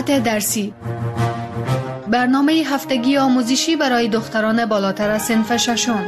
مطالعات درسی، برنامه هفتگی آموزشی برای دختران بالاتر از صنف ششم.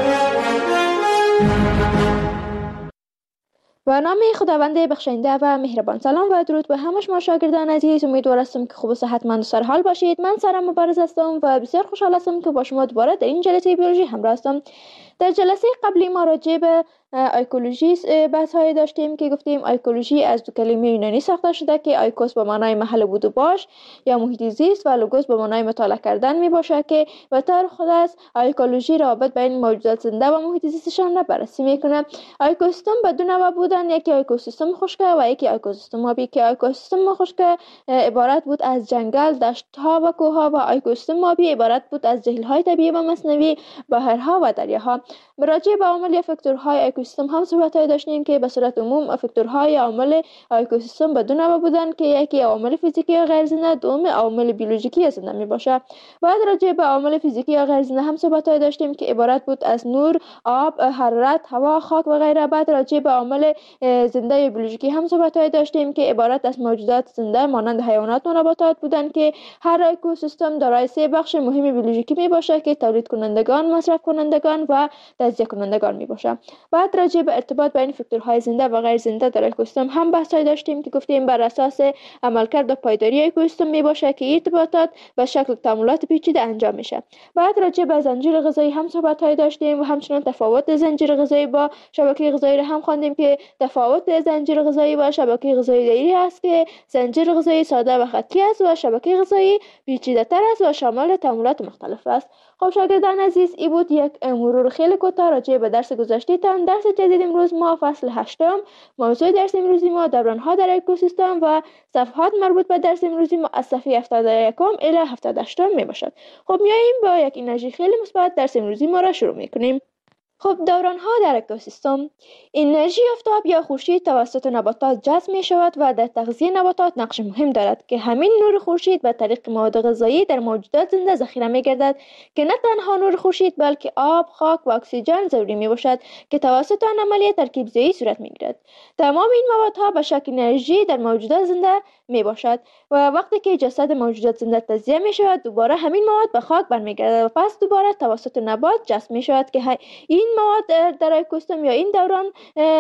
و نام خداوند بخشنده و مهربان. سلام و درود به همه شما شاگردان عزیز. امیدوار هستم که خوب و صحتمند و سرحال باشید. من سارا مبارز هستم و بسیار خوشحال هستم که با شما دوباره در این جلسه بیولوژی همراه هستم. در جلسه قبلی ما راجع به ایکولوژی بحث های داشتیم که گفتیم ایکولوژی از دو کلمه یونانی ساخته شده که ایکوس به معنای محل بود و باش یا محیط زیست و لوگوس به معنای مطالعه کردن می باشه که به طور خاص ایکولوژی رابط بین موجودات زنده و محیط زیستشان را بررسی میکنه. اکوسیستم به دو نوع بودن، یکی اکوسیستم خشک و یکی اکوسیستم آبی که اکوسیستم خشک عبارت بود از جنگل، دشت‌ها و کوه‌ها و اکوسیستم آبی عبارت بود از جهیل‌های طبیعی و مصنوعی، بحرها و دریاها. راجع به عوامل یا فاکتورهای اکوسیستم هم صحبت‌های داشتیم که به صورت عموم فاکتورهای عوامل اکوسیستم به دو نوع بودن که یکی عوامل فیزیکی یا غیر زنده، دوم عوامل بیولوژیکی زنده میباشه. بعد راجع به عوامل فیزیکی یا غیر زنده هم صحبت‌های داشتیم که عبارت بود از نور، آب، حرارت، هوا، خاک و غیره. بعد راجع به عوامل زنده یا بیولوژیکی هم صحبت‌های داشتیم که عبارت از موجودات زنده مانند حیوانات و نباتات بودن که هر اکوسیستم دارای سه بخش مهم بیولوژیکی میباشه که تولید کنندگان، مصرف کنندگان و تجزیه کنندگان میباشه. بعد راجع به ارتباط بین فاکتورهای زنده و غیر زنده در اکوسیستم هم بحث‌های داشتیم که گفتیم بر اساس عملکرد و پایداری اکوسیستم میباشه که ارتباطات به شکل تعاملات پیچیده انجام میشه. بعد راجع به زنجیره غذایی هم صحبت‌های داشتیم و همچنین تفاوت زنجیره غذایی با شبکه غذایی را هم خواندیم که تفاوت زنجیره غذایی با شبکه غذایی دیری است که زنجیره غذایی ساده و خطی است و شبکه غذایی پیچیده‌تر است و شامل تعاملات مختلف است. خب شاگردان عزیز، این بود یک مرور خیلی کوتاه راجع به درس گذشته‌تان. درس جدید امروز ما فصل 8، موضوع درس امروزی ما دوران‌ها در اکوسیستم و صفحات مربوط به درس امروزی ما از صفحه 71 الی 78 میباشد. خب میاییم با یک انرژی خیلی مثبت درس امروزی ما را شروع میکنیم. خب دوران‌ها در اکوسیستم. انرژی آفتاب یا خورشید توسط نباتات جذب می شود و در تغذیه نباتات نقش مهم دارد که همین نور خورشید به طریق مواد غذایی در موجودات زنده ذخیره می گردد که نه تنها نور خورشید بلکه آب، خاک و اکسیژن ضروری می باشد که توسط آن عملیه ترکیب زایی صورت می گیرد. تمام این موادها به شکل انرژی در موجودات زنده می باشد و وقتی که جسد موجودات زنده تجزیه می شود دوباره همین مواد به خاک برمیگردد و پس دوباره توسط نبات جذب می شود که این مواد در اکوسیستم یا این دوران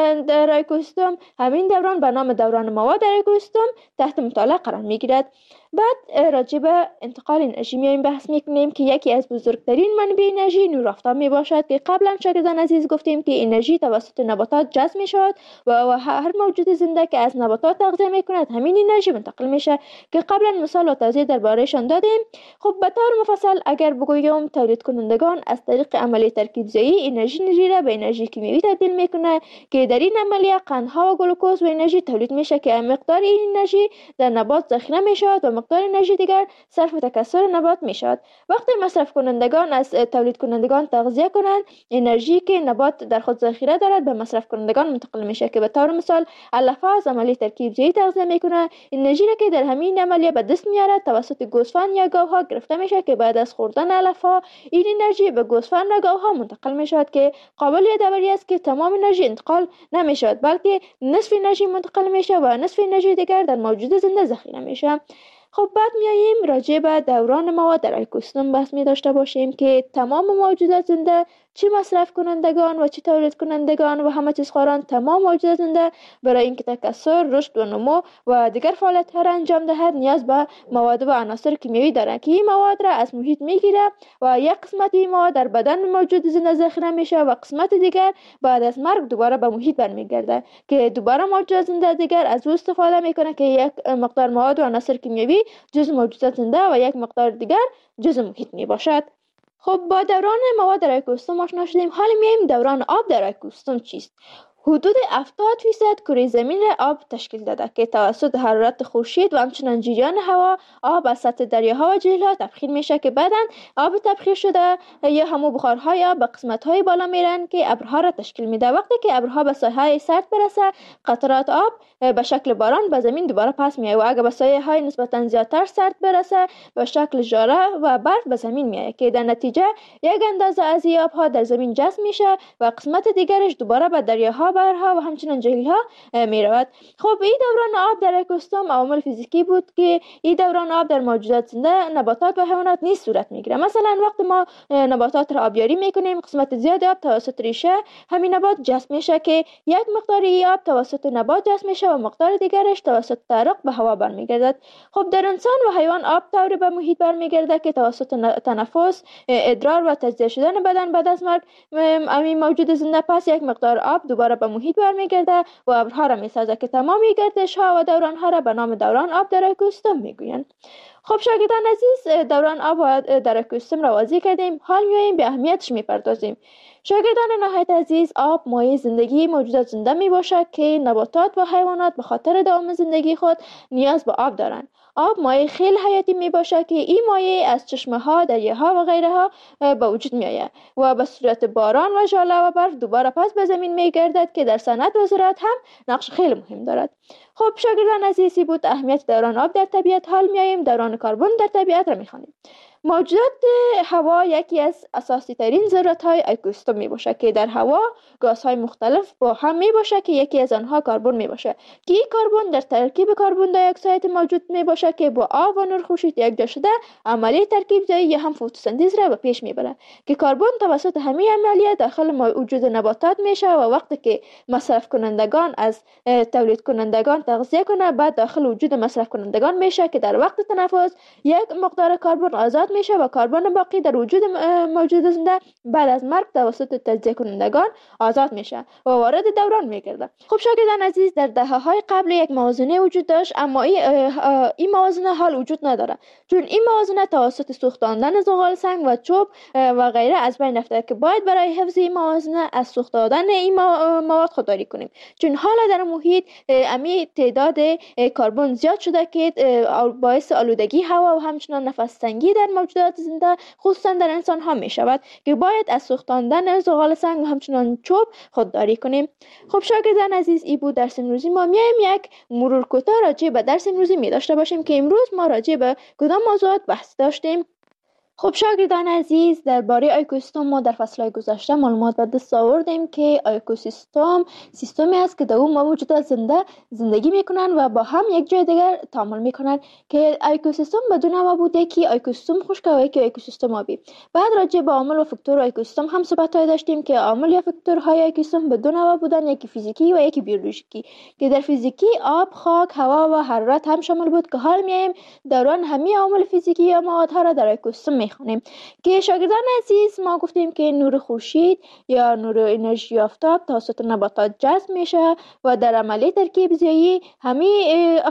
در اکوسیستم، همین دوران به نام دوران مواد در اکوسیستم تحت مطالعه قرار می گیرد. بعد راجع به انتقال انرژی میایم بحث میکنیم که یکی از بزرگترین منابع انرژی نور آفتاب می باشد که قبلا شاگردان عزیز گفتیم که انرژی توسط نباتات جذب می شود و هر موجود زنده که از نباتات تغذیه می کند همین انرژی منتقل میشه که قبلا مثال و توضیح دربارهشان دادیم. خب به طور مفصل اگر بگویم تولید کنندگان از طریق عملیه ترکیب زایی انرژی را به انرژی کیمیایی تبدیل میکنه که در این عملیه قندها و گلوکوز و انرژی تولید میشه که مقدار این انرژی در نبات ذخیره میشود و مقدار انرژی دیگر صرف تکثر نبات می شود. وقتی مصرف کنندگان از تولید کنندگان تغذیه کنند انرژی که نبات در خود ذخیره دارد به مصرف کنندگان منتقل میشه که به طور مثال علفه از عملیه ترکیب زایی تغذیه میکنه. انرژی را که در همین عملیه به دست میارد توسط گوسفند یا گاوها گرفته میشه که بعد از خوردن علفها این انرژی به گوسفند و گاوها منتقل میشود که قابل یادآوری است که تمام انرژی انتقال نمیشود بلکه نصف انرژی منتقل میشه و نصف انرژی دیگر در موجود زنده ذخیره میشه. خب بعد میاییم راجع به دوران مواد در اکوسیستم بحث می داشته باشیم که تمام موجودات زنده چه مصرف کنندگان و چه تولید کنندگان و همه چیز خواران تمام موجودات زنده برای اینکه تکثر، رشد و نمو و دیگر فعالیت‌ها را انجام دهد نیاز به مواد و عناصر کیمیایی دارند که این مواد را از محیط میگیره و یک قسمت این مواد در بدن موجود زنده ذخیره میشه و قسمت دیگر بعد از مرگ دوباره به محیط برمیگرده که دوباره موجودات زنده دیگر از او استفاده میکنه که یک مقدار مواد و عناصر کیمیایی جزء موجودات زنده و یک مقدار دیگر جزء محیط می باشد. خب با دوران مواد در اکوسیستم آشنا شدیم. حالا میایم دوران آب در اکوسیستم چیست؟ حدود 70% کره زمین را آب تشکیل داده که توسط حرارت خورشید و همچنین جریان هوا آب از سطح دریاها و جهیل‌ها تبخیر میشه که بعداً آب تبخیر شده یا همو بخارهای آب به قسمت‌های بالا میرن که ابرها را تشکیل میده. وقتی که ابرها به ساحه‌های سرد برسه قطرات آب به شکل باران به زمین دوباره پس میاد و اگر به ساحه‌های نسبتاً زیادتر سرد برسه به شکل ژاره و برف به زمین میاد که در نتیجه یک اندازه از آبها در زمین جذب میشه و قسمت دیگرش دوباره به دریاها آبرها و همچنین جهیل ها می رود. خب این دوران آب در اکوسیستم عوامل فیزیکی بود که این دوران آب در موجودات زنده نباتات و حیوانات نیز صورت می گیرد. مثلا وقتی ما نباتات را آبیاری می کنیم، قسمت زیاد آب توسط ریشه همین نبات جذب میشه که یک مقدار آب توسط نبات جذب میشه و مقدار دیگرش توسط تعرق به هوا برمیگردد. خب در انسان و حیوان آب طوری به محیط برمیگرده که توسط تنفس، ادرار و تجزیه شدن بدن بعد از مرگ همین موجود زنده پس یک مقدار آب دوباره به محیط برمیگرده و ابرها را میسازد که تمامی گردش ها و دوران ها را به نام دوران آب در اکوسیستم میگویند. خب شاگردان عزیز، دوران آب در اکوسیستم را واضح کردیم، حال میایم به اهمیتش میپردازیم. شاگردان نهایت عزیز، آب مایه زندگی موجودات زنده می باشد که نباتات و حیوانات به خاطر دوام زندگی خود نیاز به آب دارند. آب مایه خیلی حیاتی می باشد که این مایه از چشمه ها، دریاها و غیره ها به وجود می آید و به صورت باران و ژاله و برف دوباره پس به زمین می گردد که در صنعت و زراعت هم نقش خیلی مهم دارد. خب شاگردان عزیزی بود اهمیت دوران آب در طبیعت. حال می آییم دوران کربن در طبیعت را می خوانیم. موجودات هوا یکی از اساسی ترین ذرات های اکوسیستم می باشد که در هوا گازهای مختلف با هم می باشد که یکی از آنها کربن می باشد که این کربن در ترکیب کربن دی اکساید موجود می باشد که با آب و نور خورشید یکجا شده عملیه ترکیب زایی یا هم فتوسنتز را به پیش می برد که کربن توسط همین عملیه داخل وجود نباتات میشه و وقتی که مصرف کنندگان از تولید کنندگان تغذیه کنه بعد داخل وجود مصرف کنندگان میشه که در وقت تنفس یک مقدار کربن آزاد میشه و کربن باقی در وجود موجود زنده بعد از مرگ توسط تجزیه کنندگان آزاد میشه و وارد دوران میگرده. خب شاگردان عزیز، در دهه‌های قبل یک موازنه وجود داشت، اما این موازنه حال وجود نداره، چون این موازنه توسط سوختاندن زغال سنگ و چوب و غیره از بین رفته که باید برای حفظ این موازنه از سوختاندن این مواد خودداری کنیم، چون حالا در محیط امی تعداد کربن زیاد شده که باعث آلودگی هوا و همچنین نفس تنگی در موجودات زنده خصوصا در انسان ها می شود که باید از سوختاندن زغال سنگ و همچنان چوب خودداری کنیم. خب شاگردان عزیز، این بود درس امروزی ما. میایم یک مرور کوتاه راجع به درس امروزی می داشته باشیم که امروز ما راجع به کدام موضوعات بحث داشتیم. خب شاگردان عزیز، درباره اکوسیستم ما در فصل‌های گذشته معلومات به دست آوردیم که اکوسیستم سیستمی است که در اون موجودات زنده زندگی میکنن و با هم یک جای دیگر تعامل میکنن که اکوسیستم بدون نوع بوده که اکوسیستم خشک و یکی اکوسیستم آبی. بعد راجع به عامل و فاکتور اکوسیستم هم صحبت‌های داشتیم که عامل یا فاکتورهای اکوسیستم بدون نوع بودن، یکی فیزیکی و یکی بیولوژیکی، که در فیزیکی آب، خاک، هوا و حرارت هم شامل بود که حال میایم دوران همه عوامل فیزیکی یا موادها را در اکوسیستم خونیم. که شاگردان عزیز، ما گفتیم که نور خورشید یا نور انرژی آفتاب توسط نباتات جذب میشه و در عملیه ترکیب زایی همه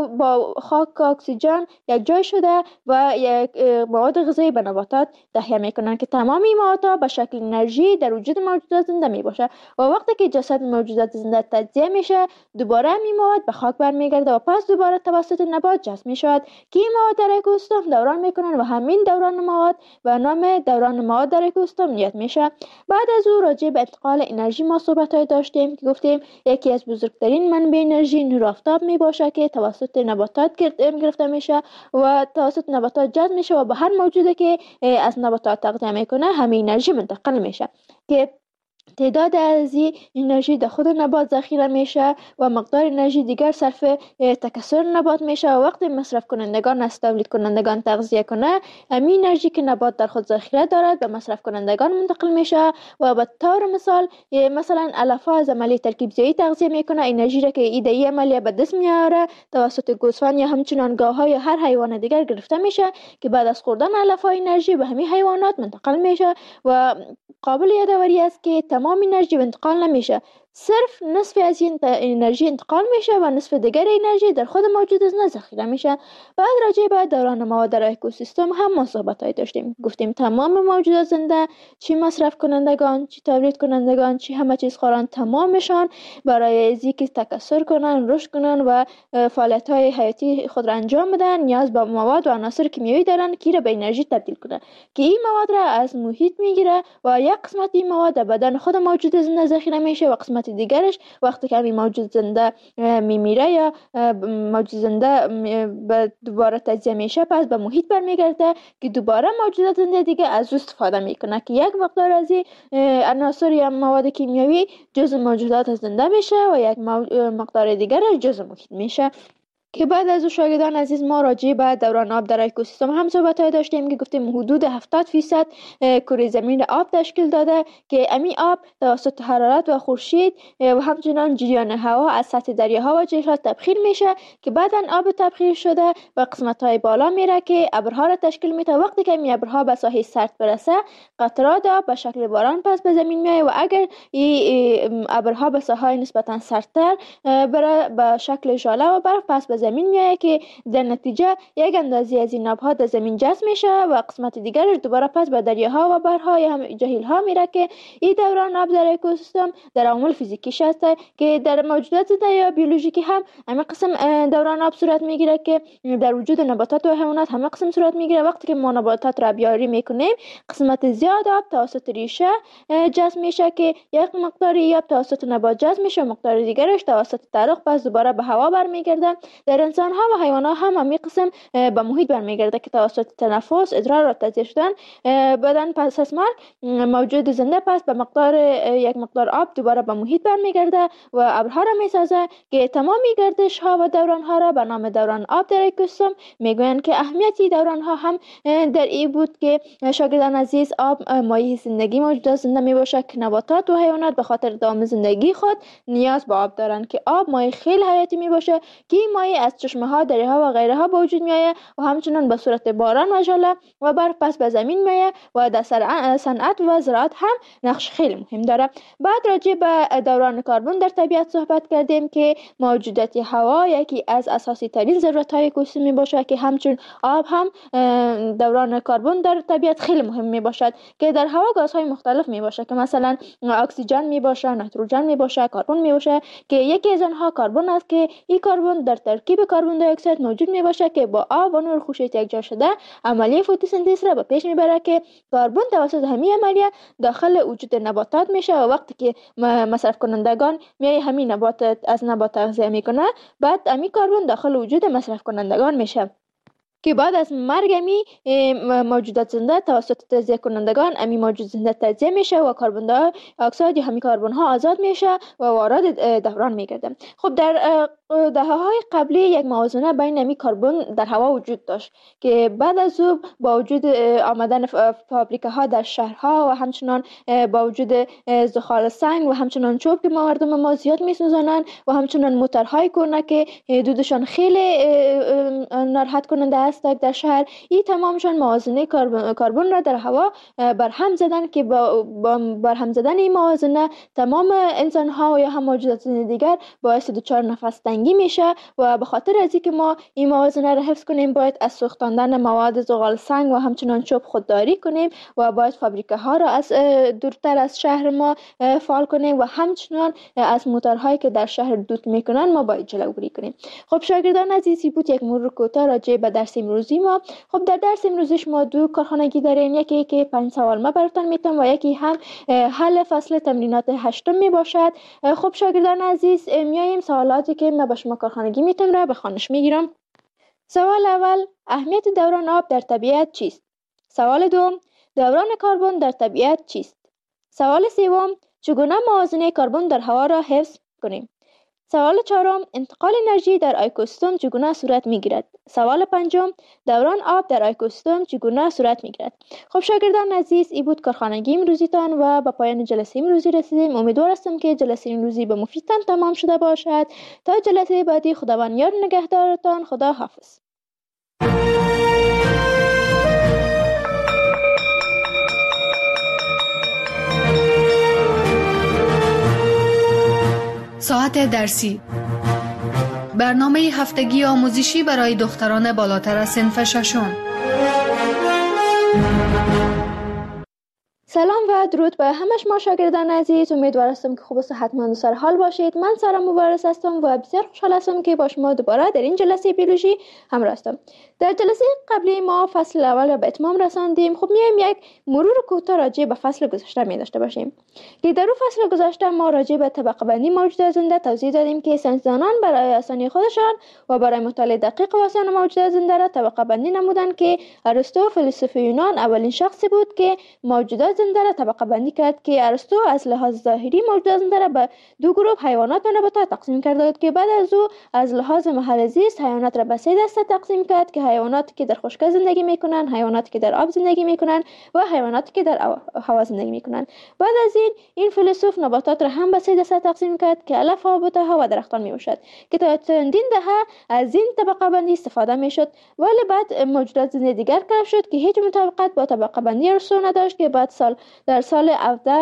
خاک اکسیژن یک جای شده و یک مواد غذایی به نباتات تهیه میکنن که تمام این موادها به شکل انرژی در وجود موجودات زنده میباشه و وقتی که جسد موجودات زنده تجزیه میشه دوباره این مواد به خاک برمیگرده و پس دوباره توسط نبات جذب میشود که این مواد در اکوسیستم دوران میکنن و همین دوران مواد به نام دوران مواد در اکوسیستم یاد میشه. بعد از او راجع به انتقال انرژی ما صحبت‌های داشتیم که گفتیم یکی از بزرگترین منبع انرژی نور آفتاب میباشه که توسط نباتات گرفته میشه و توسط نباتات جذب میشه و به هر موجودی که از نباتات تغذیه میکنه همین انرژی منتقل میشه که تعداد از این انرژی در خود نبات ذخیره میشه و مقدار انرژی دیگر صرف تکثر نبات میشه و وقتی مصرف کنندگان از تولید کنندگان تغذیه کنه همین انرژی که نبات در خود ذخیره دارد به مصرف کنندگان منتقل میشه و به طور مثلا علفها از عملیه ترکیب زایی تغذیه میکنه انرژی را که ایده عملیه به دست میاره توسط گوسفند یا همچنان گاوها یا هر حیوان دیگر گرفته میشه که بعد از خوردن علفها انرژی به همین حیوانات منتقل میشه و قابل یادآوری است که تمام انرژی انتقال نمیشه، صرف نصف از این انرژی انتقال میشه و نصف دیگر انرژی در خود موجود زنده ذخیره میشه. بعد راجع به دوران مواد در اکوسیستم هم ما صحبت‌های داشتیم. گفتیم تمام موجودات زنده، چی مصرف کنندگان، چی تولید کنندگان، چی همه چیز خوران، تمامشان برای از اینکه تکثر کنن، رشد کنن و فعالیت‌های حیاتی خود را انجام بدن نیاز به مواد و عناصر کیمیایی دارن که را به انرژی تبدیل کنن که این مواد را از محیط میگیره و یک قسمت این مواد در بدن خود موجود زنده ذخیره میشه و قسمت قسمت دیگرش وقتی که همین موجود زنده میمیره یا موجود زنده دوباره تجزیه میشه، پس به محیط برمیگرده که دوباره موجودات زنده دیگه از او استفاده میکنه که یک مقدار از این عناصر یا مواد کیمیایی جزء موجودات زنده میشه و یک مقدار دیگر جزء محیط میشه. که بعد از شاگردان عزیز ما راجع به دوران آب در اکوسیستم هم صحبت‌های داشتیم که گفتیم حدود 70% کره زمین آب تشکیل داده که امی آب توسط حرارت و خورشید و همچنان جریان هوا از سطح دریاها و جهیزات تبخیر میشه که بعداً آب تبخیر شده و قسمت‌های بالا میره که ابرها را تشکیل میده. وقتی که این ابرها به ساحل سرد برسه، قطرات آب به شکل باران پس به زمین میاد و اگر این ابرها به ساحل نسبتاً سردتر بره به شکل ژاله و برف پس به زمین میاد که در نتیجه یک اندازه از این آبها در زمین جذب میشه و قسمت دیگرش دوباره پس به دریاها و بحرها یا هم جهیل‌ها میره که این دوران آب در اکوسیستم در عوامل فیزیکیش هست که در موجودات زنده یا بیولوژیکی هم همه قسم دوران آب صورت میگیره که در وجود نباتات و حیوانات همه قسم صورت میگیره. وقتی که ما نباتات را بیاری میکنیم، قسمت زیاد آب توسط ریشه جذب میشه که یک مقداری آب توسط نبات جذب میشه، مقدار دیگرش توسط تعرق پس دوباره به هوا برمیگرده. در انسان ها و حیوانات هم همین قسم به محیط برمیگرده که توسط تنفس، ادرار و تجزیه شدن بدن پس از مرگ موجود زنده پس به مقدار یک مقدار آب دوباره به محیط برمیگرده و ابرها را میسازه که تمامی گردش ها و دوران ها را به نام دوران آب در اکوسیستم میگویند که اهمیتی دوران ها هم در این بود که شاگردان عزیز آب مایه زندگی موجودات زنده می باشه که نباتات و حیوانات به خاطر دوام زندگی خود نیاز به آب دارند که آب مایه خیلی حیاتی می باشه که این مایه از چشمه ها، دریاها و غیره ها به وجود میآید و همچنان به صورت باران و ژاله و برف پس به زمین میآید و در صنعت و زراعت هم نقش خیلی مهم داره. بعد راجع به دوران کربن در طبیعت صحبت کردیم که موجودات هوا یکی از اساسی ترین ضرورت های اکوسیستم می باشد که همچون آب هم دوران کربن در طبیعت خیلی مهم می باشد که در هوا گازهای مختلف می باشد که مثلا اکسیژن می باشه، نیتروژن می باشه، کربن می باشه که یکی از آنها کربن است که این کربن در ترکیب کربن دی اکساید موجود می باشه که با آب و نور خورشید یکجا شده عملیه فتوسنتز را به پیش میبره که کربن توسط همین عملیه داخل وجود نباتات میشه و وقتی که مصرف کنندگان میای همین نبات از نبات تغذیه میکنه، بعد همین کربن داخل وجود مصرف کنندگان میشه که بعد از مرگ امی موجودات زنده توسط تجزیه کنندگان امی موجود زنده تجزیه میشه و کربن دی اکساید یا همین کربن ها آزاد میشه و وارد دوران میگرده. خب در دهه‌های قبلی یک موازنه بین امی کربن در هوا وجود داشت که بعد از او با وجود آمدن فابریکه ها در شهرها و همچنان با وجود زغال سنگ و همچنان چوب که مردم ما زیاد میسوزانند و همچنان موتورهای کهنه که دودشان خیلی ناراحت کننده است در شهر، این تمامشان موازنه کربن را در هوا برهم زدن که با برهم زدن این موازنه تمام انسان ها و یا هم موجودات دیگر باعث دچار نفس تنگی میشه و به خاطر از اینکه ما این موازنه را حفظ کنیم باید از سوختاندن مواد زغال سنگ و همچنان چوب خودداری کنیم و باید فابریکه ها را از دورتر از شهر ما فعال کنیم و همچنان از موتورهایی که در شهر دود میکنن ما باید جلوگیری کنیم. خب شاگردان عزیزی بود یک مرور کوتاه راجع به درس امروزی ما. خب در درس امروزش ما دو کارخانگی داریم، یکی که 5 سوال ما براتون میتونم و یکی هم حل فصل تمرینات 8 می باشد. خب شاگردان عزیز میایم سوالاتی که ما با شما کارخانگی میتونم را به خوانش میگیرم. سوال اول، اهمیت دوران آب در طبیعت چیست؟ سوال دوم، دوران کربن در طبیعت چیست؟ سوال سوم، چگونه موازنه کربن در هوا را حفظ کنیم؟ سوال چهارم، انتقال انرژی در اکوسیستم چگونه صورت میگیرد؟ سوال پنجم، دوران آب در اکوسیستم چگونه صورت میگیرد؟ خب شاگردان عزیز، این بود کارخانگی امروزیتان و به پایان جلسه امروزی رسیدیم. امیدوار هستم که جلسه امروزی به مفیدتان تمام شده باشد. تا جلسه بعدی خداوند یار نگهدارتان. خدا حافظ. ساعت درسی، برنامه هفتگی آموزشی برای دختران بالاتر از صنف ششم. سلام و و درود به همه شما شاگردان عزیز. امیدوار هستم که خوب و صحتمند و سر حال باشید. من سارا مبارز هستم و بسیار خوشحال هستم که با شما دوباره در این جلسه بیولوژی همراه هستم. در جلسه قبلی ما فصل اول را به اتمام رساندیم. خب میایم یک مرور کوتاه راجع به فصل گذشته می داشته باشیم که در اون فصل گذشته ما راجع به طبقه بندی موجودات زنده توضیح دادیم که ساینسدانان برای آسانی خودشان و برای مطالعه دقیق و آسان موجودات زنده را طبقه بندی نمودند که ارسطو فیلسوف یونان اولین شخصی بود که موجودات زنده را طبقه بندی کرد که ارسطو از لحاظ ظاهری موجودات زنده را به دو گروه حیوانات و نباتات تقسیم کرده بود که بعد از او از لحاظ محل زیست حیوانات را به سه دسته تقسیم کرد که حیواناتی که در خشکی زندگی میکنند، حیواناتی که در آب زندگی میکنند و حیواناتی که در هوا زندگی میکنند. بعد از این فیلسوف نباتات را هم به سه دسته تقسیم کرد که علف ها، بوته ها و درختان میباشد که تا چندین دهه از این طبقه بندی استفاده میشد، ولی بعد موجودات زنده دیگر کشف شد که هیچ مطابقت با طبقه بندی ارسطو نداشت که بعد در سال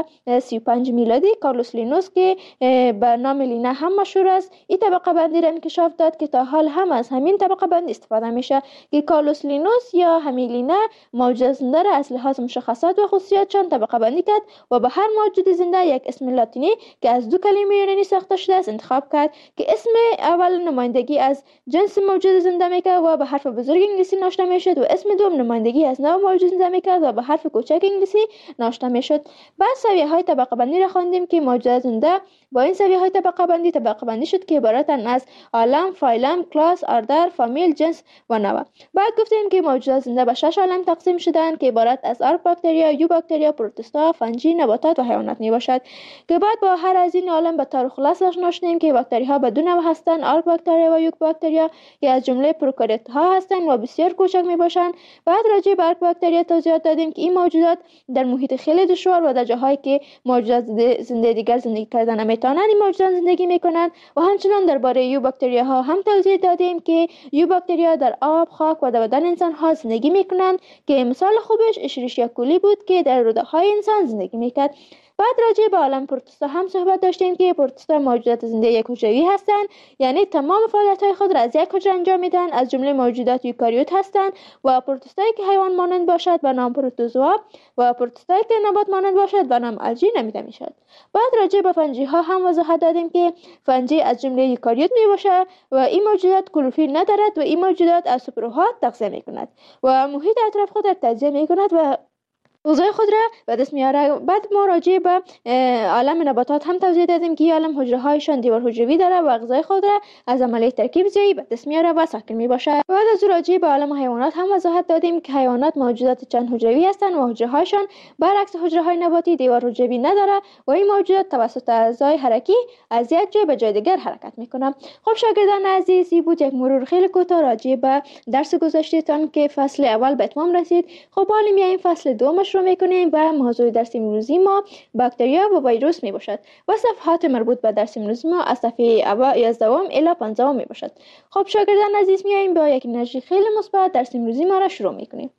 1735 میلادی کارلوس لینوس که به نام لینا هم مشهور است این طبقه بندی را انکشاف داد که تا حال هم از همین طبقه بندی استفاده میشه که کارلوس لینوس یا همین لینا موجودات زنده را از لحاظ مشخصات و خصوصیاتشان طبقه بندی کرد و به هر موجود زنده یک اسم لاتینی که از دو کلمه یونانی ساخته شده است انتخاب کرد که اسم اول نمایندگی از جنس موجود زنده میکرد و به حرف بزرگ انگلیسی نوشته میشد و اسم دوم نمایندگی از نوع موجود زنده میکرد و به حرف کوچک انگلیسی نوشته میشد. بعد سویه های طبقه بندی را خواندیم که موجودات زنده با این سویه های طبقه بندی شد که عبارتند از عالم، فایلم، کلاس، اردر، فامیل، جنس و نوع. بعد گفتیم که موجودات زنده به 6 عالم تقسیم شدند که عبارت از آرک باکتریا، یو باکتریا، پروتوستا، فنجی، نباتات و حیوانات می باشد که بعد با هر از این عالم به طور خلاص آشنا شدیم که باکتری ها به دو نوع هستند، آرک باکتریا و یوک باکتریا که از جمله پروکاریوت ها هستند و بسیار کوچک می باشند. بعد راجع به آرک باکتریا توضیحات دادیم که این موجودات در محیط خیلی دشوار و در جاهایی که موجودات زنده دیگر زندگی کردن نمیتونند این موجودات زندگی میکنند و همچنان درباره یو باکتریا ها هم توضیح دادیم که یو باکتریا در آب، خاک و در بدن انسان ها زندگی میکنند که مثال خوبش اشریشیا کولی بود که در روده های انسان زندگی میکرد. بعد راجع به عالم پروتوستا هم صحبت داشتیم که پروتوستا موجودات زنده یک حجروی هستند، یعنی تمام فعالیت‌های خود را از یک حجره انجام میدن، از جمله موجودات یوکاریوت هستند و پروتوستایی که حیوان مانند باشد به نام پروتوزوا و پروتوستایی که نبات مانند باشد به نام الژی نامیده میشد. بعد راجع به فنجی ها هم وضاحت دادیم که فنجی از جمله یوکاریوت میباشد و این موجودات کلروفیل ندارد و این موجودات از سوپرها تغذیه میکند و محیط اطراف خود را تجزیه میکند و غذای خود را به دست میاره. بعد ما راجع به عالم نباتات هم توضیح دادیم که عالم حجره هایشان دیوار حجروی داره و غذای خود را از عملیه ترکیب زیایی به دست میاره و ساکن میباشه. بعد از راجع به عالم حیوانات هم وضاحت دادیم که حیوانات موجودات چند حجروی هستند و حجره هایشان برعکس حجره های نباتی دیوار حجروی نداره و این موجودات توسط اعضای حرکی از یک جای به جای دیگر حرکت میکنه. خب شاگردان عزیز، این بود یک مرور خیلی کوتاه راجع به درس گذشتهتان که فصل اول به اتمام رسید. خب حالا میایم فصل دومش رو میکنیم و موضوع درس امروزی ما باکتریا و ویروس می باشد و صفحات مربوط به درس امروزی ما از صفحه 11 الی 15 می باشد. خب شاگردان عزیز، میایم با یک انرژی خیلی مثبت درس امروزی ما را شروع میکنیم.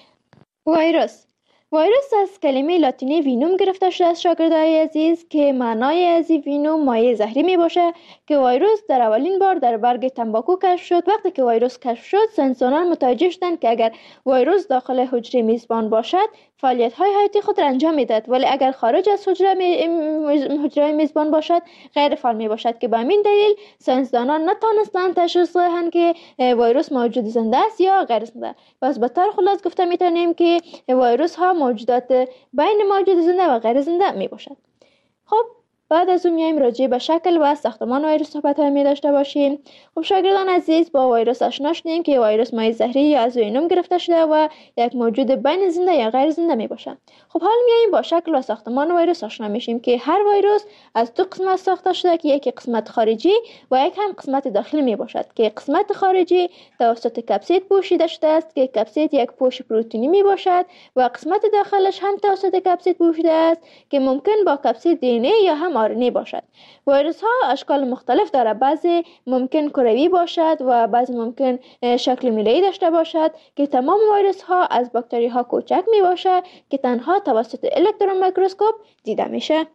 ویروس از کلمه لاتینی وینوم گرفته شده است شاگردای عزیز که معنای از وینوم مایع زهری می باشه که ویروس در اولین بار در برگ تنباکو کشف شد. وقتی که ویروس کشف شد ساینسدانان متوجه شدند که اگر ویروس داخل حجره میزبان باشد فعالیت های حیاتی خود را انجام میدهد، ولی اگر خارج از حجره میزبان باشد غیر فعال می باشد که به همین دلیل ساینسدانان نتوانستند تشخیص دهند که ویروس موجود زنده است یا غیر زنده. پس به طور خلاص گفته میتونیم که ویروس ها موجودات بین موجود زنده و غیر زنده می باشد. خب بعد از اون میایم راجع به شکل و ساختمان ویروس صحبت می داشته باشیم. خب شاگردان عزیز، با ویروس آشنا شدیم که ویروس مایع زهری یا از وینوم گرفته شده و یک موجود بین زنده یا غیر زنده می باشد. خب حالا میایم با شکل و ساختمان ویروس آشنا میشیم که هر ویروس از دو قسمت ساخته شده که یک قسمت خارجی و یک هم قسمت داخلی می باشد که قسمت خارجی توسط کپسید پوشیده شده است که کپسید یک پوش پروتئینی می باشد و قسمت داخلش هم توسط کپسید پوشیده است که ممکن با کپسید دی ان ای یا هم آر ان ای باشد. ویروس ها اشکال مختلف داره، بعضی ممکن کروی باشد و بعضی ممکن شکل میله‌ای داشته باشد که تمام ویروس ها از باکتری ها کوچک می باشد که تنها توسط الکترون میکروسکوپ دیده میشه.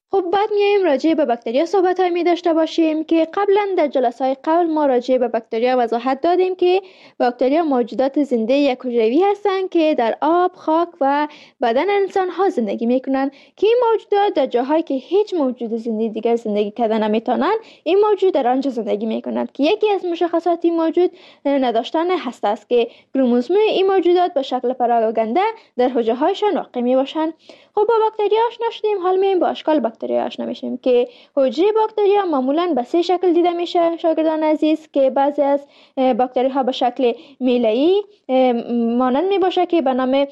خب بعد میایم راجع به باکتریا صحبت می داشته باشیم که قبلا در جلسه‌های قبل ما راجع به باکتریا وضاحت دادیم که باکتریا موجودات زنده یک حجروی هستند که در آب، خاک و بدن انسان ها زندگی میکنند که این موجودات در جاهایی که هیچ موجود زنده دیگر زندگی کردن نمیتونن این موجود در آنجا زندگی میکنند که یکی از مشخصات این موجود نداشتن هسته است که کروموزوم این موجودات به شکل پراگنده در حجره هایشان واقع می باشند. خب با باکتریا آشنا شدیم، حال میایم با اشکال باکتریا آشنا میشیم که حجره باکتریا معمولا به 3 شکل دیده میشه شاگردان عزیز، که بعضی از باکتری ها به شکل میله‌ای مانند می باشه که به نام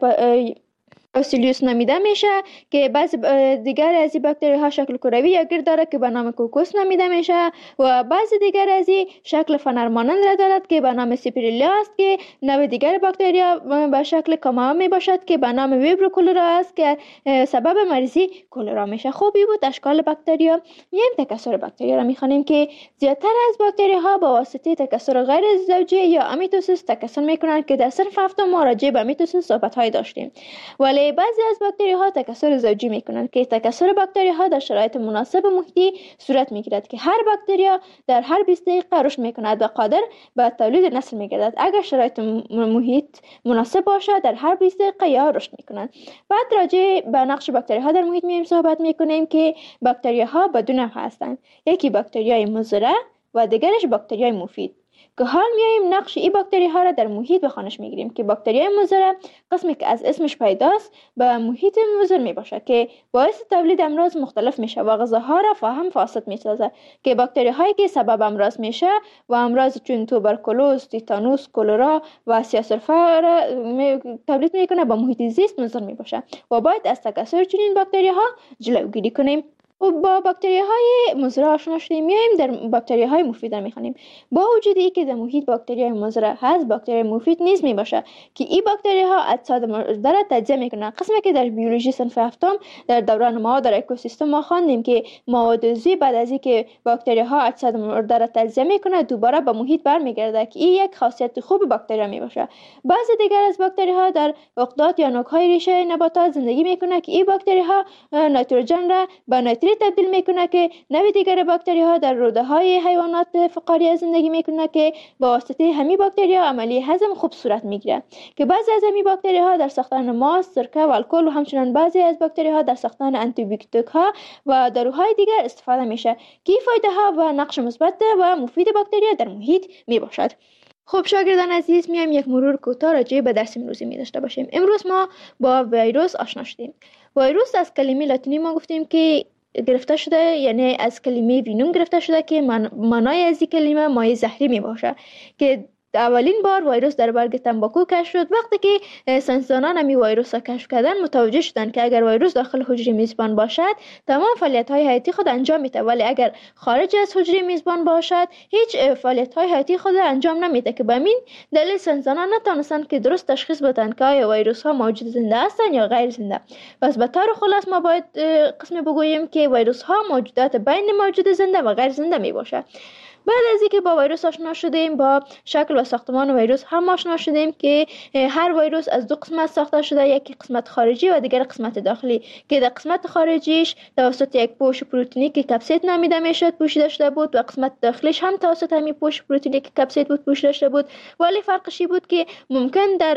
باسیلیوس نامیده میشه، که بعضی دیگر از این باکتری ها شکل کروی یا گرد داره که به نام کوکوس نامیده میشه و بعضی دیگر از این شکل فنر مانند را دارد که به نام سیپریلا است، که نوع دیگر باکتریا به شکل کاما می باشد که به نام ویبرو کولرا است که سبب مریضی کولرا میشه. خوبی بود اشکال باکتریا. میایم تکثر باکتریا را میخوانیم که زیادتر از باکتری ها با واسطه تکثر غیر زوجی یا امیتوسیس تکثر میکنند که در صنف هفتم ما راجع به امیتوسیس صحبت های داشتیم. ولی بعضی از باکتری ها تکثر زوجی میکنند که تکثر باکتری ها در شرایط مناسب محیطی صورت میگیرد که هر باکتریا در هر 20 دقیقه رشد میکند و قادر به تولید نسل میگردد. اگر شرایط محیط مناسب باشد در هر 20 دقیقه یا رشد میکنند. بعد راجع به نقش باکتری ها در محیط میایم صحبت میکنیم که باکتری ها به 2 نوع هستند، یکی باکتریای مضر و دیگرش باکتریای مفید، که حال میایم نقش این باکتری ها را در محیط به خوانش میگیریم که باکتریای مضر قسمی که از اسمش پیداست به محیط مضر می باشه که باعث تولید امراض مختلف میشه و غذاها را فاهم فاسد میسازه، که باکتری هایی که سبب امراض میشه و امراض چون توبرکولوز، تیتانوس، کولرا و سیاه‌سرفه را تولید میکنه به محیط زیست مضر می باشه و باید از تکثر چنین باکتری ها جلوگیری کنیم. با باکتری های مضر آشنا شدیم، میایم در باکتری های مفید را میخوانیم. با وجود اینکه در محیط باکتری های مضر هست، باکتری مفید نیز می باشه که این باکتری ها اجساد مرده را تجزیه میکنن، قسمی که در بیولوژی صنف هفتم در دوران ما در اکوسیستم ما خواندیم که مواد عضوی بعد از اینکه باکتری ها اجساد مرده را تجزیه میکنه دوباره به محیط برمیگرده که این یک خاصیت خوب باکتری می باشه. بعضی دیگر از باکتری ها در عقدات یا نوک های ریشه نباتات زندگی میکنه که این باکتری ها نیتروژن را به تبدیل میکنه، که نوع دیگر باکتری ها در روده های حیوانات فقاریه زندگی میکنه که با واسطه همین باکتری ها عملی هضم خوب صورت میگیره، که بعضی از همین باکتری ها در ساختن ماست، سرکه و الکل و همچنین بعضی از باکتری ها در ساختن آنتی بیوتیک ها و داروهای دیگر استفاده میشه که فایده ها و نقش مثبت و مفید باکتری در محیط میباشد. خب شاگردان عزیز، میایم یک مرور کوتاه راجع به درس امروزی می داشته باشیم. امروز ما با ویروس آشنا شدیم. ویروس از کلمه لاتینی ما گفتیم که گرفته شده، یعنی از کلمه وینوم گرفته شده که معنای از این کلمه مایع زهری می باشه، که اولین بار ویروس در برگ تنباکو کشف شد. وقتی که ساینسدانان همی ویروس را کشف کردن متوجه شدند که اگر ویروس داخل حجره میزبان باشد تمام فعالیت‌های حیاتی خود انجام میده، ولی اگر خارج از حجره میزبان باشد هیچ فعالیت‌های حیاتی خود انجام نمیده، که به همین دلیل ساینسدانان نتونستند که درست تشخیص بدن که آیا ویروس‌ها موجود زنده هستند یا غیر زنده. پس به طور خلاص ما باید قسمی بگوییم که ویروس‌ها موجودات بین موجود زنده و غیر زنده میباشد. بعد از اینکه با ویروس آشنا شدیم، با شکل و ساختمان ویروس هم آشنا شدیم که هر ویروس از 2 قسمت ساخته شده، یکی قسمت خارجی و دیگر قسمت داخلی، که در قسمت خارجیش توسط یک پوش پروتئینی که کپسید نامیده میشد پوشیده شده بود و قسمت داخلیش هم توسط همین پوش پروتئینی که کپسید بود پوشیده شده بود، ولی فرقش بود که ممکن در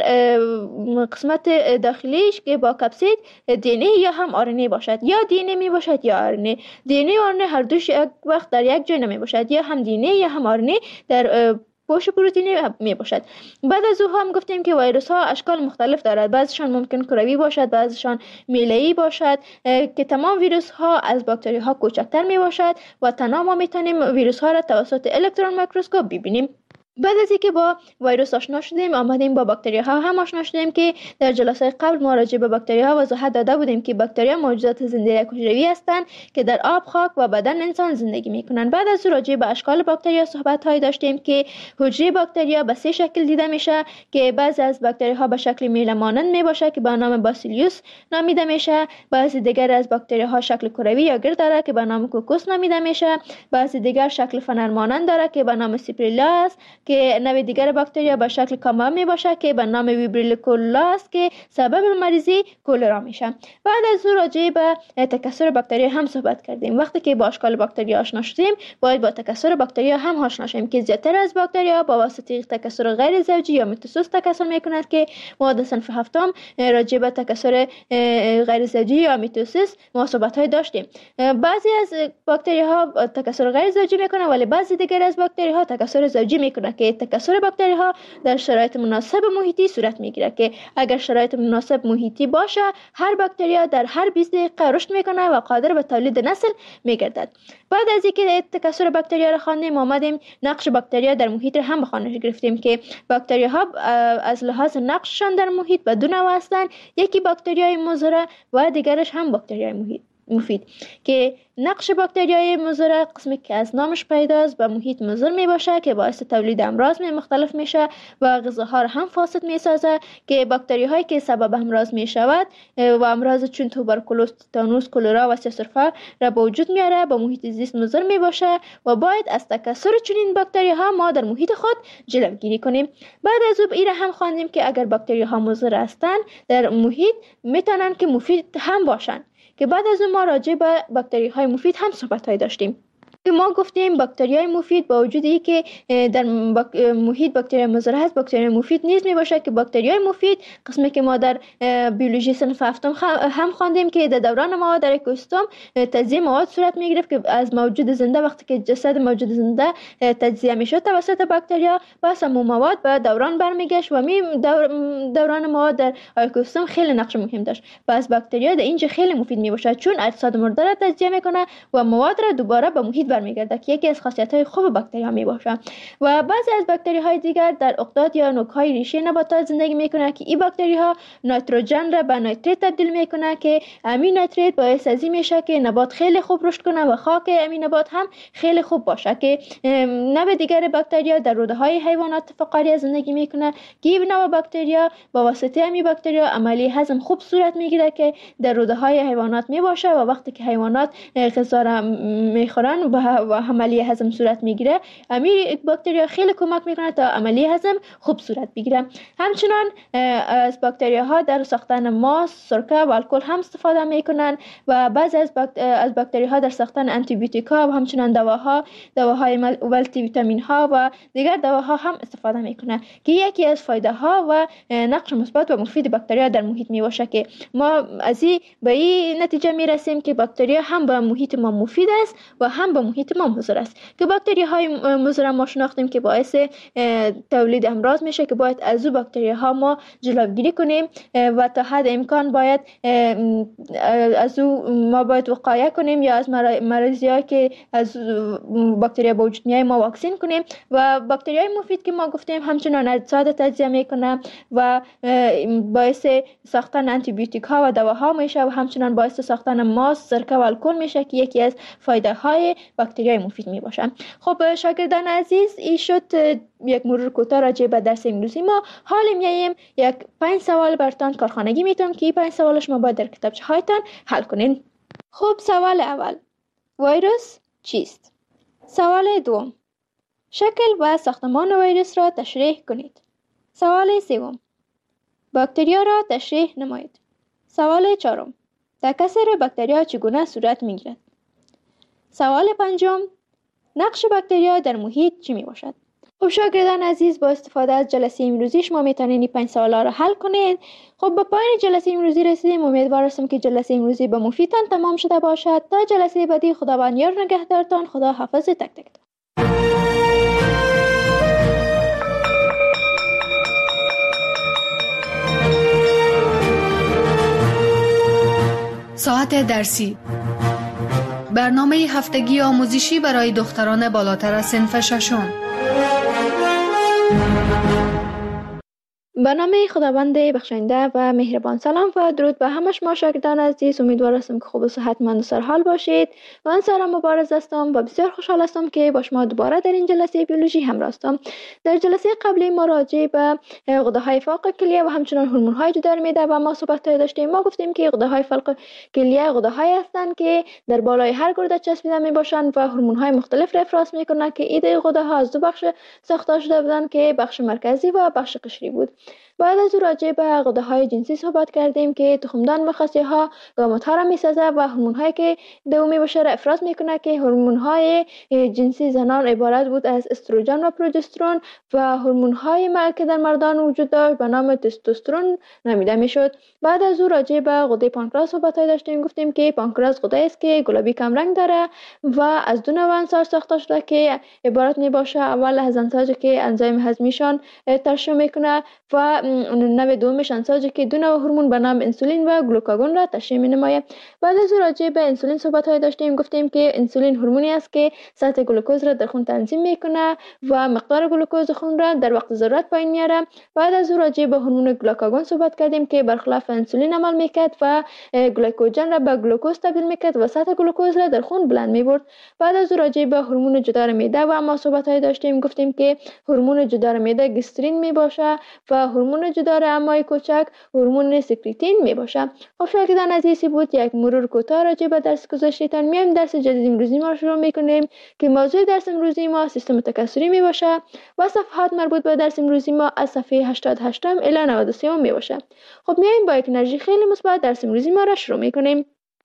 قسمت داخلیش که با کپسید دی ان ای یا هم آر ان ای باشد، یا دی ان ای می باشد یا آر ان ای. دی ان ای و آر ان ای هر دوش یک وقت در یک جای نمی باشد، یا هم دی ان ای یا هم آر ان ای در پوش پروتئینی می باشد. بعد از او هم گفتیم که ویروس ها اشکال مختلف دارد، بعضیشان ممکن کروی باشد، بعضیشان میله‌ای باشد، که تمام ویروس ها از باکتری ها کوچکتر می باشد و تنها ما میتونیم ویروس ها را توسط الکترون میکروسکوپ ببینیم. بعد از اینکه با ویروس آشنا شدیم، آمدیم با باکتری ها هم آشنا شدیم که در جلسه قبل ما راجع به باکتری ها وضاحت داده بودیم که باکتری ها موجودات زنده حجروی هستند که در آب، خاک و بدن انسان زندگی میکنند. بعد از راجع به اشکال باکتری ها صحبت های داشتیم که حجره باکتری ها به 3 شکل دیده میشه، که بعضی از باکتری ها به شکل میله مانند می باشه که به نام باسیلیوس نامیده میشه، بعضی دیگر از باکتری ها شکل کروی یا گرد داره که به نام کوکوس نامیده میشه، بعضی دیگر شکل فنر مانند داره که به نام سیپریلا است، که نوع دیگر باکتریا به شکل کاما می باشه که به نام ویبریلیکولا است که سبب مریضی کولرا میشه. بعد از او راجع به تکثر باکتریا هم صحبت کردیم. وقتی که با اشکال باکتریا آشنا شدیم باید با تکثر باکتریا هم آشنا شیم که زیادتر از باکتریا با واسطه تکثر غیر زوجی یا میتوسیس تکثر میکنند که ما در صنف هفتم راجع به تکثر غیر زوجی یا میتوسیس ما صحبت‌های داشتیم. بعضی از باکتری‌ها تکثر غیر زوجی میکنه ولی بعضی دیگر از باکتری‌ها تکثر زوجی میکنه که تکثر باکتری‌ها در شرایط مناسب محیطی صورت میگیره که اگر شرایط مناسب محیطی باشه هر باکتریا در هر 20 دقیقه رشد میکنه و قادر به تولید نسل میگردد. بعد از اینکه تکثر باکتریا را خواندیم آمدیم نقش باکتریا در محیط هم به خوانش گرفتیم که باکتریاها از لحاظ نقششان در محیط به دو نوع هستند. یکی باکتریای مضر و دیگرش هم باکتریای مفید که نقش باکتریای مضر قسمی که از نامش پیداست به محیط مضر می باشه که باعث تولید امراض مختلف میشه و غذاها را هم فاسد می سازه که باکتری هایی که سبب امراض می شود و امراض چون توبرکولوز، تتانوس، کولرا و سیسرفا را به وجود میاره به محیط زیست مضر می باشه و باید از تکثر چنین باکتری ها ما در محیط خود جلوگیری کنیم. بعد از او ایره هم خواندیم که اگر باکتری ها مضر هستند در محیط میتونن که مفید هم باشن که بعد از اون ما راجع به باکتری های مفید هم صحبت های داشتیم. ما گفتیم باکتری های مفید با وجودی که در محیط باکتری مضر هست باکتری مفید نیز می باشه که باکتری های مفید قسمی که ما در بیولوژی صنف هفتم هم خواندیم که در دوران ما در اکوسیستم تجزیه مواد صورت می گرفت که از موجود زنده وقتی که جسد موجود زنده تجزیه می شد توسط باکتریا پس همون مواد به دوران برمیگشت و دوران مواد در اکوسیستم خیلی نقش مهم داشت. پس باکتریا در اینجا خیلی مفید می باشه چون اجساد مرده را تجزیه میکنه و مواد را دوباره به محیط برمیگرده که یکی از خاصیت‌های خوب باکتری‌ها میباشه. و بعضی از باکتری‌های دیگر در اقداد یا نوک‌های ریشه نباتات زندگی میکنه که این باکتری‌ها نیتروژن را به نیتریت تبدیل میکنه که امین نیتریت باعث از این میشه که نبات خیلی خوب رشد کنه و خاک امین نبات هم خیلی خوب باشه که نوع دیگر باکتریا در روده‌های حیوانات فقاریه زندگی میکنه که این نوع باکتریا با واسطه همین باکتریا عملی هضم خوب صورت میگیره که در روده‌های حیوانات میباشه و وقتی که حیوانات غذا را میخورن و عملی هضم صورت میگیره امیر باکتریا خیلی کمک میکنه تا عملی هضم خوب صورت بگیره. همچنان از باکتریا ها در ساختن ماست، سرکه و الکل هم استفاده میکنن و بعضی از باکتریا ها در ساختن آنتی بیوتیکا و همچنان دواهای مولتی ویتامین ها و دیگر دواها هم استفاده میکنن که یکی از فایده ها و نقش مثبت و مفید باکتریا در محیط میباشه که ما از به این نتیجه میرسیم که باکتریا هم به محیط ما مفید است و هم به محیط ما مضر است که باکتری های مضر ما شناختیم که باعث تولید امراض میشه که باید از او باکتری ها ما جلوگیری کنیم و تا حد امکان باید از او ما باید وقایه کنیم یا از مریضی ها که از باکتری با وجود میای ما واکسین کنیم. و باکتری های مفید که ما گفتیم همچنان اجساد تجزیه میکنه و باعث ساختن آنتی بیوتیک ها و دواها میشه و همچنان باعث ساختن ماست، سرکه و الکل میشه که یکی از فایده های باکتریای مفید می باشن. خب شاگردان عزیز این شد یک مرور کوتاه راجع به درس امروزی ما. حالا میایم یک 5 سوال براتون کارخانگی میتونم که این 5 سوال شما باید در کتابچه هایتان حل کنین. خب سوال اول ویروس چیست؟ سوال دوم شکل و ساختمان ویروس را تشریح کنید. سوال سوم باکتریا را تشریح نمایید. سوال چهارم تکثر باکتریا چگونه صورت میگیرد؟ سوال پنجم نقش باکتریا در محیط چی می باشد؟ خب شاگردان عزیز با استفاده از جلسه امروزی شما میتونید این 5 سوالا را حل کنید. خب با پایان جلسه امروزی رسیدیم. امیدوار هستم که جلسه امروزی به مفیدتان تمام شده باشد. تا جلسه بعدی خداوند یار نگهدارتان. خدا حافظ تک تک. ساعت درسی برنامه هفتگی آموزشی برای دختران بالاتر از صنف ششم. به نام خداوند بخشنده و مهربان. سلام و درود به همه شما شاگردان عزیز. امیدوار هستم که خوب و صحتمند و سرحال باشید. من سارا مبارز هستم و بسیار خوشحال هستم که با شما دوباره در این جلسه بیولوژی همراه هستم. در جلسه قبلی ما راجع به غده‌های فوق کلیه و همچنین هورمون‌های جدار معده و ما صحبت داشتیم. ما گفتیم که غده‌های فوق کلیه غده‌هایی هستند که در بالای هر گرده چسبیده میباشند و هورمون‌های مختلف را افراز میکنند که ایده غده‌ها از دو بخش ساخته شده بودند که بخش مرکزی و بخش قشری بود. بعد از راجع به غده‌های جنسی صحبت کردیم که تخمدان و خصیه‌ها گامت‌ها را می‌سازه و هورمون‌هایی که دومی باشه را افراز میکنه که هورمون‌های جنسی زنان عبارت بود از استروژن و پروژسترون و هورمون‌های که در مردان وجود داشت به نام تستوسترون نامیده میشد. بعد از راجع به غده پانکراس صحبت داشتیم. گفتیم که پانکراس غده است که گلابی کم رنگ داره و از دو نوع انساج ساخته شده که عبارت میباشه اول از انساجی که انزیم هضمیشان ترشح میکنه و نوع دومش انساجی که دو نوع هورمون به نام انسولین و گلوکاگون را تشکیل می‌نماید. بعد از راجع به انسولین صحبت داشتیم. گفتیم که انسولین هورمونی است که سطح گلوکوز را در خون تنظیم میکنه و مقدار گلوکوز خون را در وقت ضرورت پایین میاره. بعد از راجع به هورمون گلوکاگون صحبت کردیم که برخلاف انسولین عمل میکرد و گلیکوژن را به گلوکوز تبدیل میکرد و سطح گلوکوز را در خون بلند میبرد. بعد از راجع به هورمون جدار معده و ما صحبت داشتیم. گفتیم که هورمون جدار معده گسترین میباشه و هورمون جدار امعای کوچک هورمون سکریتین میباشه. خب شاگردان عزیزی بود یک مرور کوتاه راجع به درس گذشته‌تان. میایم درس جدید امروزی ما شروع میکنیم که موضوع درس امروزی ما سیستم تکثری میباشه و صفحات مربوط به درس امروزی ما از صفحه 88 الی 93 میباشه. خب میایم با یک انرژی خیلی مثبت درس امروزی ما را شروع میکنیم.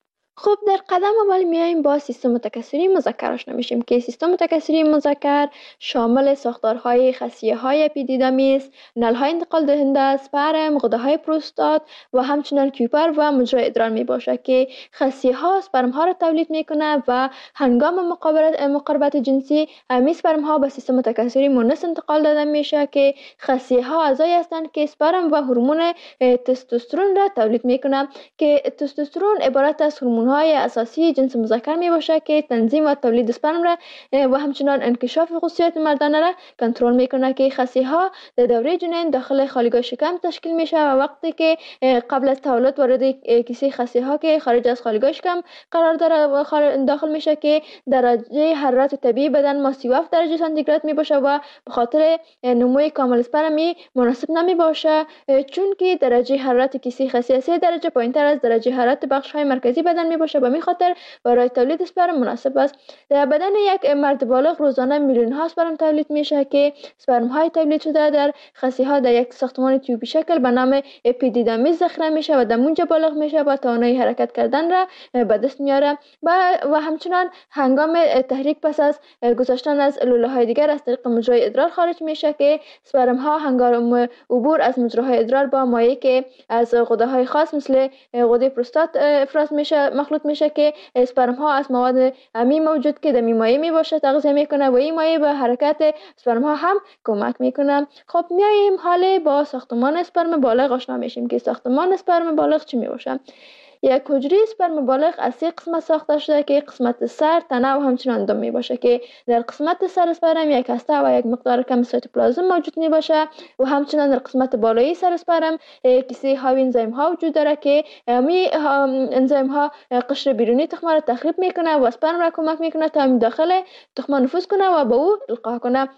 خب در قدم اول میایم با سیستم تکثری مذکر آشنا میشیم که سیستم تکثری مذکر شامل ساختارهای خصیه‌های اپیدیدامیس، نل‌های انتقال دهنده، اسپرم، غده‌های پروستات و همچنین کیوپر و مجرای ادرار میباشه که خصیه‌ها اسپرم ها را تولید میکنه و هنگام مقاربت جنسی همین اسپرم ها به سیستم تکثری مونس انتقال داده میشه که خصیه‌ها اعضایی هستند که اسپرم و هورمون تستوسترون را تولید میکنه که تستوسترون عبارت از هورمون‌های اساسی جنس مذکر می باشه که تنظیم و تولید اسپرم را و همچنین انکشاف خصوصیات مردانه را کنترل میکنه که خصیه‌ها در دوره جنین داخل خالیگاه شکم تشکیل میشه و وقتی که قبل از تولد وارد کیسه خصیه‌ها که خارج از خالیگاه شکم قرار داره و داخل میشه که درجه حرارت طبیعی بدن ما 37 درجه سانتیگراد می باشه و به خاطر نموی کامل اسپرمی مناسب نمی باشه چون که درجه حرارت کیسه خصیه 3 درجه پایینتر از درجه حرارت بخش‌های مرکزی بدن می باشه. به همین خاطر برای تولید اسپرم مناسب است. در بدن یک مرد بالغ روزانه میلیون ها اسپرم تولید میشه که اسپرم های تولید شده در خصیه ها در یک ساختمان تیوبی شکل به نام اپیدیدامیس ذخیره میشه و در اونجا بالغ میشه و توانایی حرکت کردن را به دست میاره و همچنان هنگام تحریک پس از گذشتن از لوله های دیگر از طریق مجرای ادرار خارج میشه که اسپرم ها هنگام عبور از مجراهای ادرار با مایع که از غده های خاص مثل غده پروستات افراز میشه مخلوط میشه که اسپرم ها از مواد امی موجود که در مایع می باشه تغذیه میکنه و این مایع به حرکت اسپرم ها هم کمک میکنه. خب میایم حالا با ساختمان اسپرم بالغ آشنا میشیم که ساختمان اسپرم بالغ چی می باشه. یک حجره اسپرم بالغ از 3 قسمت ساخته شده که قسمت سر، تنه و همچنین دم می باشه که در قسمت سر اسپرم یک هسته و یک مقدار کم سایتوپلازم موجود می باشه و همچنین در قسمت بالایی سر اسپرم کیسه حاوی انزیم ها وجود داره که می انزیم ها قشر بیرونی تخم را تخریب میکنه و اسپرم را کمک میکنه تا داخل تخم نفوذ کنه و به او القا کنه.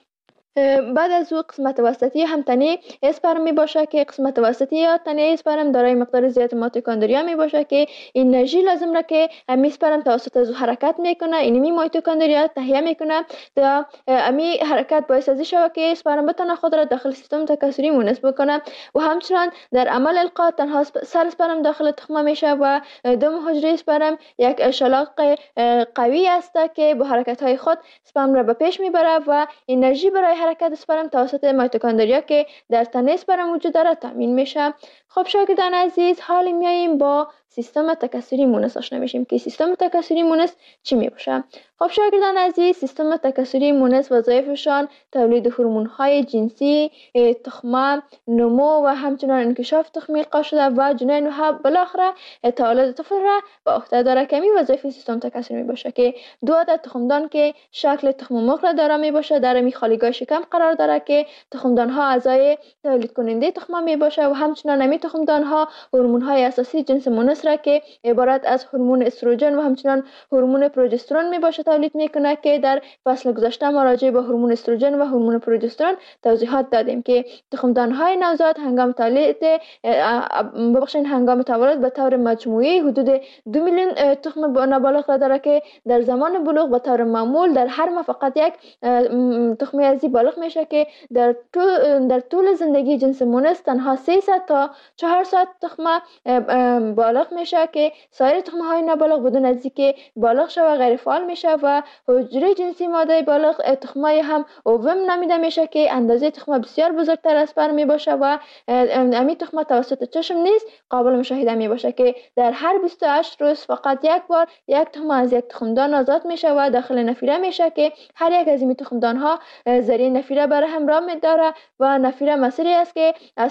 بعد از او قسمت وسطی هم تنه اسپرم می باشه که قسمت وسطی یا تنه اسپرم دارای مقدار زیاد میتوکندریا می باشه که انرژی لازم را که امی اسپرم توسط از حرکت میکنه اینمی میتوکندریا تهیه میکنه تا امی حرکت باعث از شود که اسپرم بتونه خود را داخل سیستم تکثری مونس بکنه و همچنین در عمل القا تنها سر اسپرم داخل تخمه میشه و دم حجره اسپرم یک شلاق قوی است که با حرکت های خود اسپرم را به پیش میبره و انرژی برای حرکت اسپرم توسط میتوکندریا که در تنه اسپرم وجود داره تامین میشه. خب شاگردان عزیز حالا میاییم با سیستم تکثری مونس آشنا میشیم که سیستم تکثری مونس چی میباشه. خب شاگردان عزیز، سیستم تکثری مونس وظایفشان تولید هورمون‌های جنسی، تخمه، نمو و همچنین انکشاف تخمی القا شده و جنین و بالاخره تولد طفل را به عهده داره که می وظایف سیستم تکثری می باشه که دو عدد تخمدان که شکل تخم مرغ را داره می باشه در می خالیگاه شکم قرار داره که تخمدان ها اعضای تولید کننده تخمه می باشه و همچنین می تخمدان ها هورمون های اساسی جنس مونس را که عبارت از هورمون استروژن و همچنین هورمون پروژسترون می باشه تولید میکنه که در فصل گذشته ما راجع به هورمون استروژن و هورمون پروژسترون توضیحات دادیم که تخمدان های نوزاد هنگام تولد به طور مجموعی حدود 2 میلیون تخم نابالغ را داره که در زمان بلوغ به طور معمول در هر ماه فقط یک تخم ازی بالغ میشه که در طول زندگی جنس مونس تنها 300 تا 400 تخم بالغ میشه که سایر تخم های نابالغ بدون از اینکه بالغ شوه غیر فعال میشه و حجره جنسی ماده بالغ تخمای هم اووم نامیده میشه که اندازه تخم بسیار بزرگتر از پر می باشه و امی تخم توسط چشم نیست قابل مشاهده می باشه که در هر 28 روز فقط یک بار یک تخم از یک تخمدان آزاد میشه و داخل نفیره میشه که هر یک از این تخمدان ها ذریع نفیره بر همراه می داره و نفیره مسیری است که از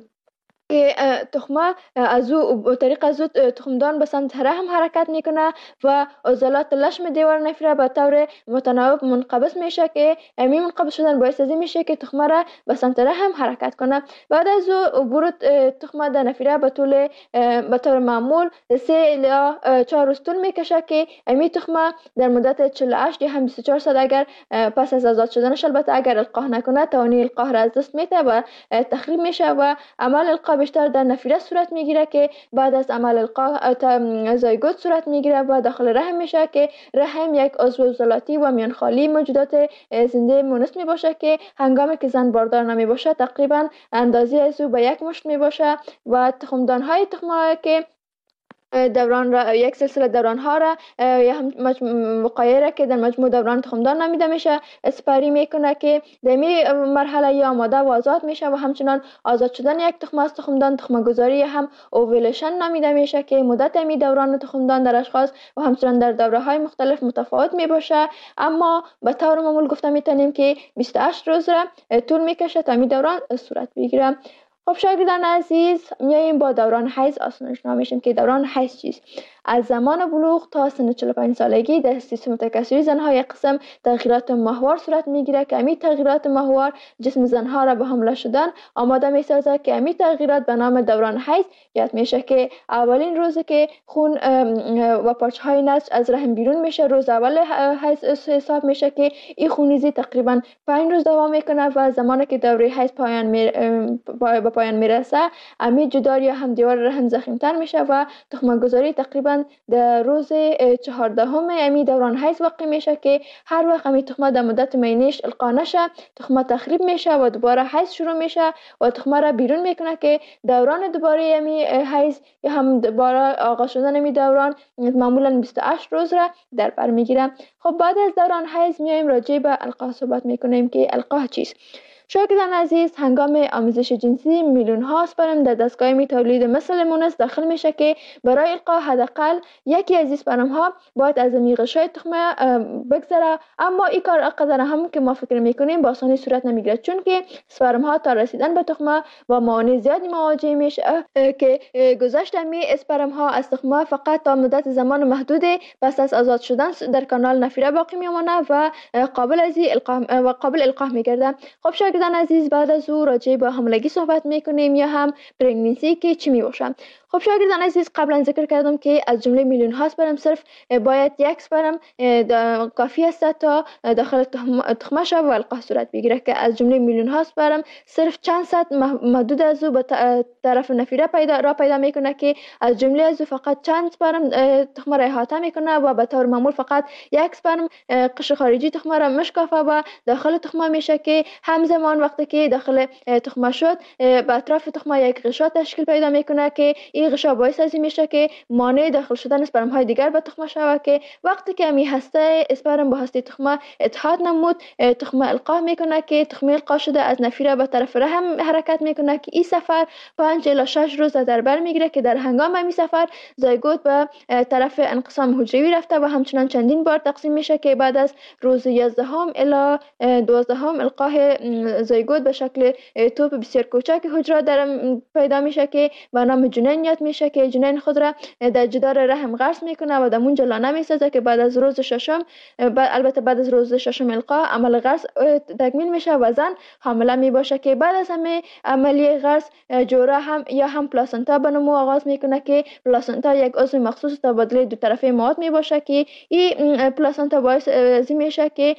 تخمه از او طریق از او تخمدان به سمت رحم حرکت میکنه و عضلات لشم دیوار نفیره به طور متناوب منقبض میشه که این منقبض شدن باعث از این میشه که تخمه را به سمت رحم حرکت کنه. بعد از او عبور تخمه در نفیره به طور معمول 3 الی 4 روز طول میکشه که این تخمه در مدت 48 یا 24 ساعت اگر پس از آزاد شدنش البته اگر القاح نکنه توانی القاح را از دست میده و تخریب میشه و عمل القاح بیشتر در نفیره صورت میگیره که بعد از عمل القاح زایگوت صورت میگیره و داخل رحم میشه که رحم یک عضو عضلاتی و میانخالی موجودات زنده مونس می باشه که هنگامی که زن باردار نمی باشه تقریبا اندازه از او به 1 مشت می باشه و تخمدان های تخمه که دوران را یک سلسله دوران ها را یا هم وقایع را که در مجموع دوران تخمدان نامیده میشه اسپری میکنه که در این مرحله یا آماده و آزاد میشه و همچنان آزاد شدن یک تخم از تخمدان تخم گذاری هم اوویلیشن نامیده میشه که مدت می دوران تخمدان در اشخاص و همچنان در دوره های مختلف متفاوت می باشه، اما به طور معمول گفته میتونیم که 28 روز را طول میکشه تا می دوران صورت بگیره. خب شاگردان عزیز، میاییم با دوران حیض آشنا میشیم که دوران حیض چیست. از زمان بلوغ تا سن 45 سالگی در سیستم تکثری زنها یک قسم تغییرات ماهوار صورت میگیره که همین تغییرات ماهوار جسم زنها را به حمله شدن آماده میسازه که همین تغییرات به نام دوران حیض یاد میشه که اولین روزی که خون و پارچه های نسج از رحم بیرون میشه روز اول حیض حساب میشه که این خونریزی تقریبا 5 روز دوام میکنه و زمانی که دوره حیض به پایان میرسه همین جدار یا هم دیوار رحم ضخیم‌تر میشه و تخم گذاری تقریبا در روز 14 امی دوران حیض واقع میشه که هر وقت امی تخمه در مدت مینیش القا نشه تخمه تخریب میشه و دوباره حیض شروع میشه و تخمه را بیرون میکنه که دوران دوباره امی حیض یا هم دوباره آغاز شدن امی دوران معمولا 28 روز را در بر میگیره. خب بعد از دوران حیض میایم راجع به القاح صحبت میکنیم که القاح چیست. شاگردان عزیز، هنگام آموزش جنسی میلیون ها اسپرم در دستگاه می تولید مثل مونس داخل میشه که برای القاح حداقل یکی از اسپرم ها باید از غشای تخمه بگذره، اما این کار قدر هم که ما فکر میکنیم با آسانی صورت نمیگیره چون که اسپرم ها تا رسیدن به تخمه با موانع زیادی مواجه میشه که گذشت می اسپرم ها از تخمه فقط تا مدت زمان محدودی پس از آزاد شدن در کانال نفیره باقی میمونه و قابل القاح میگرده. خب شاگردان عزیز، بعد از او راجع به حاملگی صحبت میکنیم یا هم پرگننسی که چی میباشه. خب شاگردان عزیز، قبلا ذکر کردم که از جمله میلیون ها اسپرم صرف باید یک اسپرم کافی است تا داخل تخمه شود و القاح صورت بگیره که از جمله میلیون ها اسپرم صرف چند صد محدود از او به طرف نفیره پیدا میکنه که از جمله از او فقط چند اسپرم تخمه را احاطه میکنه و به طور معمول فقط یک اسپرم قشر خارجی تخمه را میشکافه و داخل تخمه میشه که همزمان زمان وقتی که داخل تخمه شد به اطراف تخمه یک غشا تشکیل پیدا میکنه که این غشا باعث از این میشه که مانع داخل شدن اسپرم های دیگر به تخمه شود که وقتی که می هسته اسپرم با هسته تخمه اتحاد نمود، تخمه القاح میکنه که تخمه القاح شده از نفیره به طرف رحم حرکت میکنه که این سفر 5 الی 6 روز در بر میگیره که در هنگام این سفر زایگوت به طرف انقسام حجروی رفته و همچنان چندین بار تقسیم میشه که بعد از روز 11 الی 12 القاح زایگوت به شکل توپ بسیار کوچک حجره در پیدا میشه که به نام جنین یاد میشه که جنین خود را در جدار رحم غرس میکنه و در اونجا لانه میسازه که بعد از روز ششم البته بعد از روز ششم القاح عمل غرس تکمیل میشه و زن حامله می باشه که بعد از همه عملیه غرس جوره هم پلاسنتا به نمو آغاز میکنه که پلاسنتا یک عضو مخصوص تبادله دو طرفه مواد می باشه که این پلاسنتا باعث میشه که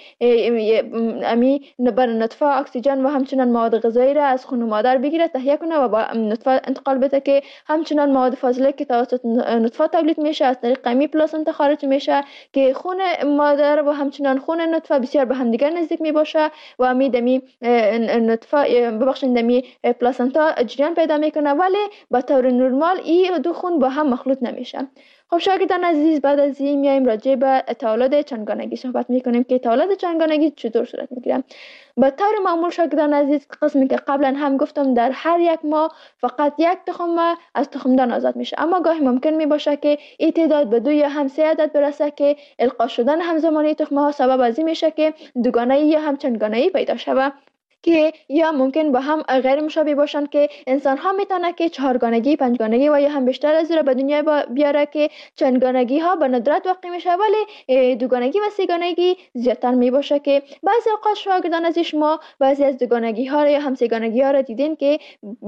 امی بر نطفه اکسیژن و همچنان مواد غذایی را از خون مادر بگیره تهیه کنه و با نطفه انتقال بده که همچنان مواد فاضله که توسط نطفه تولید میشه از طریق امی پلاسنتا خارج میشه که خون مادر و همچنان خون نطفه بسیار به هم دیگر نزدیک می باشه و امی دمی نطفه دمی پلاسنتا جریان پیدا میکنه ولی به طور نرمال این دو خون با هم مخلوط نمیشه. خب شاگردان عزیز بعد از این میایم راجع به تولد چندگانگی صحبت میکنیم که تولد چندگانگی چطور صورت میگیره. به طور معمول شاگردان عزیز قسمی که قبلا هم گفتم در هر یک ماه فقط یک تخم از تخمدان آزاد میشه، اما گاهی ممکن می باشه که این تعداد به 2 یا هم 3 عدد برسه که القا شدن همزمانی تخمه ها سبب از این میشه که دوگانه‌ای یا هم چندگانه‌ای پیدا شود که یا ممکن با هم غیر مشابه باشند که انسان ها میتونه که 4گانگی، 5گانگی و یا هم بیشتر از این را به دنیا بیاره که چندگانگی ها به ندرت واقع میشه ولی دوگانگی و 3گانگی زیادتر می باشه که بعضی اوقات شاگردان از شما بعضی از دوگانگی ها یا هم 3گانگی ها را دیدین که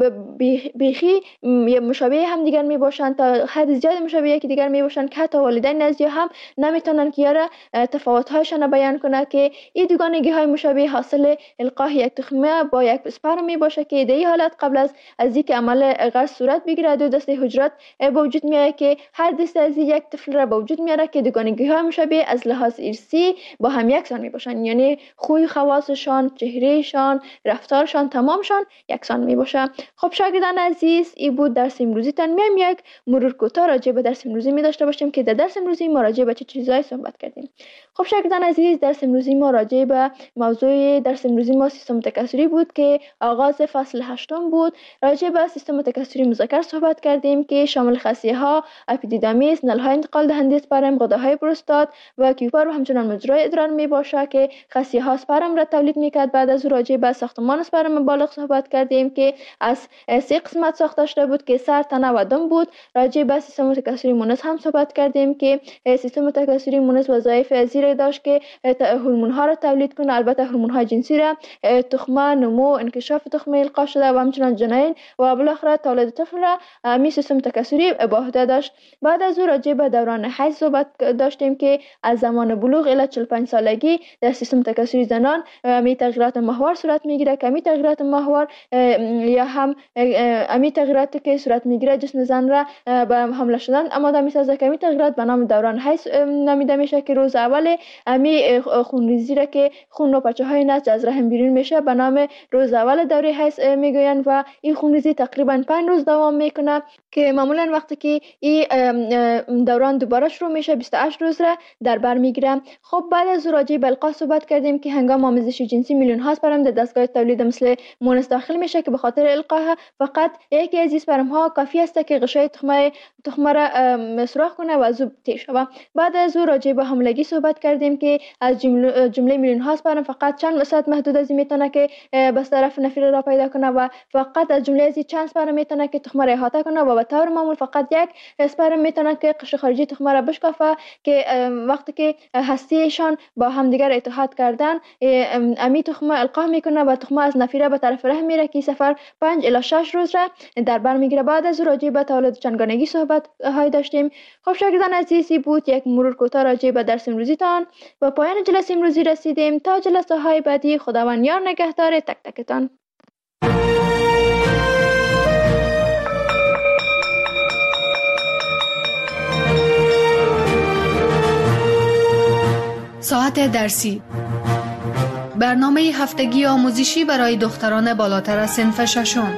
بیخی مشابه هم دیگر می باشند تا حد زیاد مشابه یکی دیگر می باشند که حتی والدین از هم نمیتونن که یاره تفاوت هایشان بیان کنه که این دوگانگی های مشابه حاصل القاح یک تخمه با یک اسپرم می باشه که در این حالت قبل از اینکه عمل غرس صورت بگیره دو دسته حجرات به وجود میاد که هر دسته از یک طفل را به وجود میاره که دوگانگی ها مشابه از لحاظ ارثی با هم یکسان می باشن، یعنی خوی خواصشان، چهرهشان، رفتارشان تمامشان یکسان می باشه. خب شاگردان عزیز این بود درس امروزی تان. میایم یک مرور کوتاه راجع به درس امروزی می داشته باشیم که در درس امروزی ما راجع به چه چیزایی صحبت کردیم. خب شاگردان عزیز درس امروزی ما راجع به موضوع درس امروزی ما سیستم تکثری بود که آغاز فصل 8 بود. راجع به سیستم تکثری مذکر صحبت کردیم که شامل خصیه ها، اپیدیدامیس، نلهای انتقال دهنده اسپرم، غده‌های پروستات و کیوپر و همچنان مجرای ادرار می باشه که خصیه ها اسپرم را تولید میکرد. بعد از راجع به ساختمان اسپرم بالغ صحبت کردیم که از 3 قسمت ساخته شده بود که سر، تنه و دم بود. راجع به سیستم تکثری مونس هم صحبت کردیم که سیستم تکثری مونس وظایف زیر داشت که هورمون ها را تولید کنه، البته هورمون های جنسی را تخمه، نمو، انکشاف تخمه القا شده و همچنان جنین و بالاخره تولد طفل را می سیستم تکثری به عهده داشت. بعد از او راجع به دوران حیض صحبت داشتیم که از زمان بلوغ الی 45 سالگی در سیستم تکثری زنان می تغییرات ماهوار صورت میگیره که می تغییرات ماهوار یا هم می تغییراتی که صورت میگیره جسم زن را به حمل شدن آماده میسازه که می تغییرات به نام دوران حیض نامیده میشه که روز اول می خونریزی را که خون و پچه های نسج از رحم بیرون میشه به نام روز اول دوره حیض میگویند و این خونریزی تقریبا 5 روز دوام میکنه که معمولا وقتی که این دوران دوباره شروع میشه 28 روز را در بر میگیره. خب بعد از راجع به القاح صحبت کردیم که هنگام آمیزش جنسی میلیون ها اسپرم در دستگاه تولید مثل مونس داخل میشه که به خاطر القاح فقط یکی از اسپرم ها کافی است که غشای تخمه را سوراخ کنه و زوب تیر شود. بعد از راجع به حاملگی صحبت کردیم که از جمله میلیون ها اسپرم فقط چند درصد محدود از میتونه که بس طرف نفیر را پیدا کنه و فقط از جمله از چند اسپرم میتونه که تخمه را احاطه کنه و به طور معمول فقط یک اسپرم میتونه که قشر خارجی تخمه را بشکافه که وقتی که هستیشان با همدیگر اتحاد کردن امی تخمه القاح میکنه و تخمه از نفیره به طرف رحم میره که سفر 5 الی 6 روز را در بر میگیره. بعد از راجع به تولد چندگانگی صحبت های داشتیم. خب شاگردان عزیزی بود یک مرور کوتاه راجع به درس امروزی تان و پایان جلسه امروزی رسیدیم. تا جلسه های بعدی خداوند یار نگهدار تک تکتان. ساعت درسی برنامه هفتگی آموزشی برای دختران بالاتر از صنف ششم.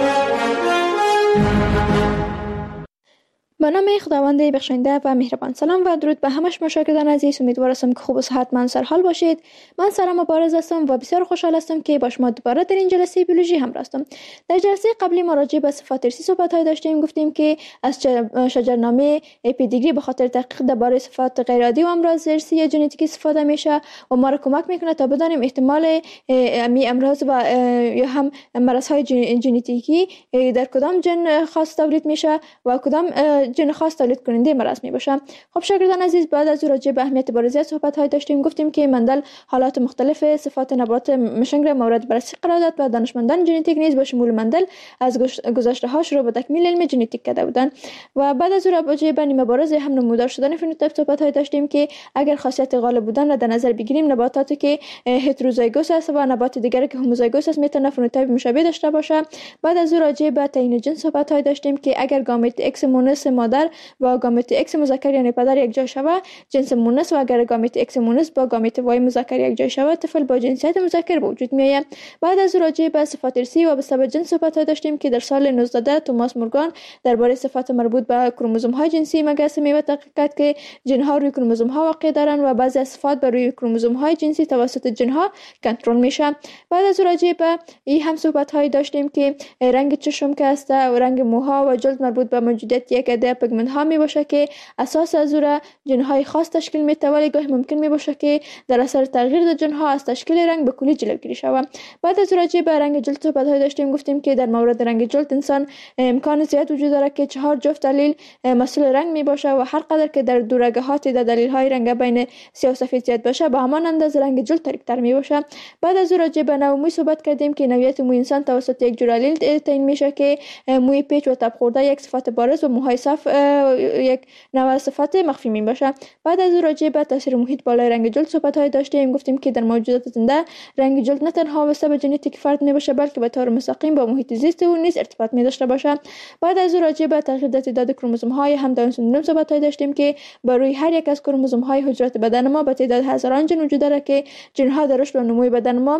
به نام خداوند بخشنده و مهربان. سلام و درود به همه شما شاگردان عزیز. امیدوار هستم که خوب و صحتمند سر حال باشید. من سارا مبارز هستم و بسیار خوشحال هستم که با شما دوباره در این جلسه بیولوژی همراه هستم. در جلسه قبلی ما راجع به صفات ارثی صحبت‌های داشتیم. گفتیم که از شجرنامه پدیگری به خاطر تحقیق درباره صفات غیر عادی و امراض ارثی یا ژنتیکی استفاده میشه و ما را کمک میکنه تا بدانیم احتمال می امراض و یا هم مرض‌های ژنتیکی در کدام ژن خاص تولید میشه و کدام ژن خاص تولید کننده مرض می باشه. خب شاگردان عزیز، بعد از راجع به اهمیت بارزیت صحبت های داشتیم. گفتیم که مندل حالات مختلف صفات نبات مشنگ را مورد بررسی قرار داد و دانشمندان ژنتیک نیز با شمول مندل از گذشته هاش رو به تکمیل علم ژنتیک کرده بودند و بعد از راجع به نیمه بارز هم نمودار شدن فنوتیپ صحبت های داشتیم که اگر خاصیت غالب بودن را در نظر بگیریم، نباتاتی که هتروزایگوس است و نبات دیگری که هوموزایگوس است میتونه فنوتیپ مشابه داشته باشه. بعد از راجع به تعیین جنس صحبت های داشتیم که اگر گامت ایکس مونس مادر و گامت ایکس مذکر یعنی پدر یک جای شود جنس مونس، و اگر گامت ایکس مونس با گامت وای مذکر یک جای شود طفل با جنسیت مذکر به وجود میآید. بعد از راجع به صفات ارثی و به جنس صحبت داشتیم که در سال 1910 توماس مورگان درباره صفات مربوط به کروموزوم های جنسی مگسمی و تحقیق کرد که ژن ها روی کروموزوم ها واقع دارند و بعضی از صفات بر روی کروموزوم های جنسی توسط ژن ها کنترل میشه. بعد از راجع به این هم صحبت های داشتیم که رنگ چشم که است و رنگ موها و جلد مربوط به موجودیت یک عده پیگمنت ها می باشه که اساس از او ژن های خاص تشکیل میده، ولی گاهی ممکن می باشه که در اثر تغییر در ژن ها از تشکیل رنگ به کلی جلوگیری شود. بعد از راجع به رنگ جلد صحبت های داشتیم. گفتیم که در مورد رنگ جلد انسان امکان زیاد وجود داره که 4 جفت دلیل مسئول رنگ می باشه و هر قدر که در دورگهات در دلیل های رنگ بین سیاه و سفید زیاد باشه به همان اندازه رنگ جلد تاریک‌تر می باشه. بعد از راجع به نوع موی صحبت کردیم که نوعیت موی انسان توسط یک جور الیل تعیین میشه که موی پیچ و تب خورده یک صفت بارز و موهای صاف یک نوع صفت مخفی می باشه. بعد از راجع به تاثیر محیط بالای رنگ جلد صحبت های داشتیم. گفتیم که در موجودات زنده رنگ جلد نه تنها وابسته به ژنتیک فرد می باشه بلکه به طور مستقیم با محیط زیست او نیز ارتباط می داشته باشه. بعد از راجع به تغییر در تعداد کروموزوم های هم داون سندروم صحبت های داشتیم که بر روی هر یک از کروموزوم های حجرات بدن ما به تعداد هزاران ژن وجود داره که ژن ها در رشد و نمو بدن ما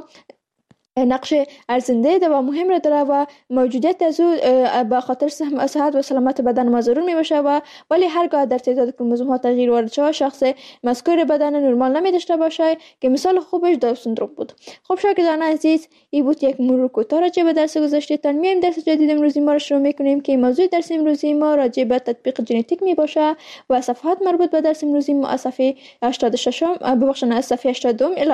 نقش ارزنده و مهم را داره و موجودیت از او به خاطر صحت و سلامت بدن ما ضرور می باشه و ولی هرگاه در تعداد کروموزوم ها تغییر وارد شود شخص مذکور بدن نرمال نمی داشته باشه که مثال خوبش داون سندروم بود. خب شاگردان عزیز، این بود یک مرور کوتاه راجع به درس گذشته. تا میایم درس جدید امروزی ما را شروع میکنیم که موضوع درس امروزی ما راجع به تطبیق ژنتیک می باشه و صفحات مربوط به درس امروزی ما از صفحه 86 از صفحه 82 الی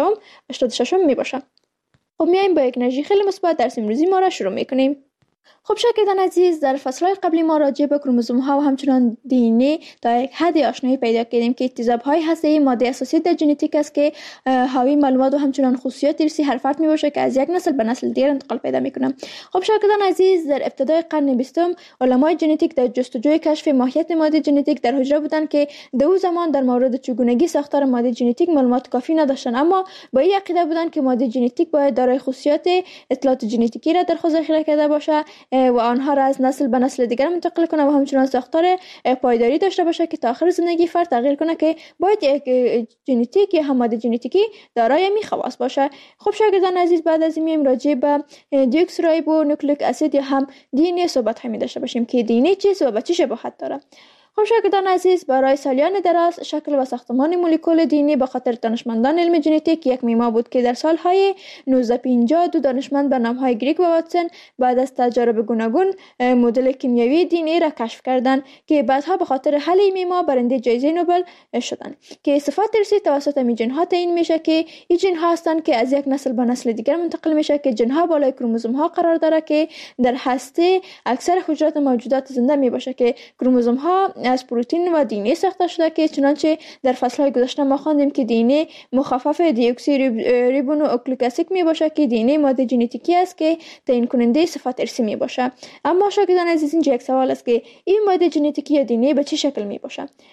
86 می باشه. خب میایم با یک انرژی خیلی مثبت درس امروزی ما را شروع میکنیم. خب شاگردان عزیز، در فصل‌های قبلی ما راجع به کروموزوم ها و همچنان دی تا یک حد آشنایی پیدا کردیم که اکتساب‌های هسته‌ای ماده اساسی در ژنتیک است که حاوی معلومات و همچنان خصوصیات ارثی هر فرد میباشه که از یک نسل به نسل دیگر انتقال پیدا میکنه. خب شاگردان عزیز، در ابتدای قرن 20 علمای ژنتیک در جستجوی کشف ماهیت ماده ژنتیک در حجره بودند که در اون زمان در مورد چگونگی ساختار ماده ژنتیک معلومات کافی نداشتند، اما با این عقیده بودند که ماده ژنتیک باید دارای خصوصیات اطلاعات ژنتیکی را در خود ذخیره کرده باشه و آنها را از نسل به نسل دیگر منتقل کنه و همچنان ساختار پایداری داشته باشه که تا آخر زندگی فرد تغییر کنه که باید یک ژنتیک یا هم ماده ژنتیکی دارای می خواص باشه. خب شاگردان عزیز، بعد از این میایم راجع به دیوکسریبو نوکلیک اسید یا هم دی ان ای صحبت همی داشته باشیم که دی ان ای چیست و به چه شباهت داره. خب شاگردان عزیز، برای سالیان دراز شکل و ساختمان مولکول دی ان ای به خاطر دانشمندان علم ژنتیک یک معما بود که در سالهای 1950 دو دانشمند به نامهای گریگ و واتسون بعد از تجارب گوناگون مدل کیمیایی دی ان ای را کشف کردند که بعدها به خاطر حل این معما برنده جایزه نوبل شدند که صفات ارثی توسط می ژن ها تعیین میشه که این ژن ها هستند که از یک نسل به نسل دیگر منتقل میشه که ژن ها بالای کروموزوم ها قرار داره که در هسته اکثر حجرات موجودات زنده می باشه که کروموزوم ها از پروتئین و دی ان ای ساخته شده که چنانچه در فصل‌های گذشته ما خواندیم که دی ان ای مخفف دیوکسی ریبونوکلیک اسید می باشه که دی ان ای ماده ژنتیکی است که تعیین کننده صفات ارثی می باشه. اما شاگردان عزیز، اینجا یک سوال است که این ماده ژنتیکی یا دی ان ای به چه شکل می باشه؟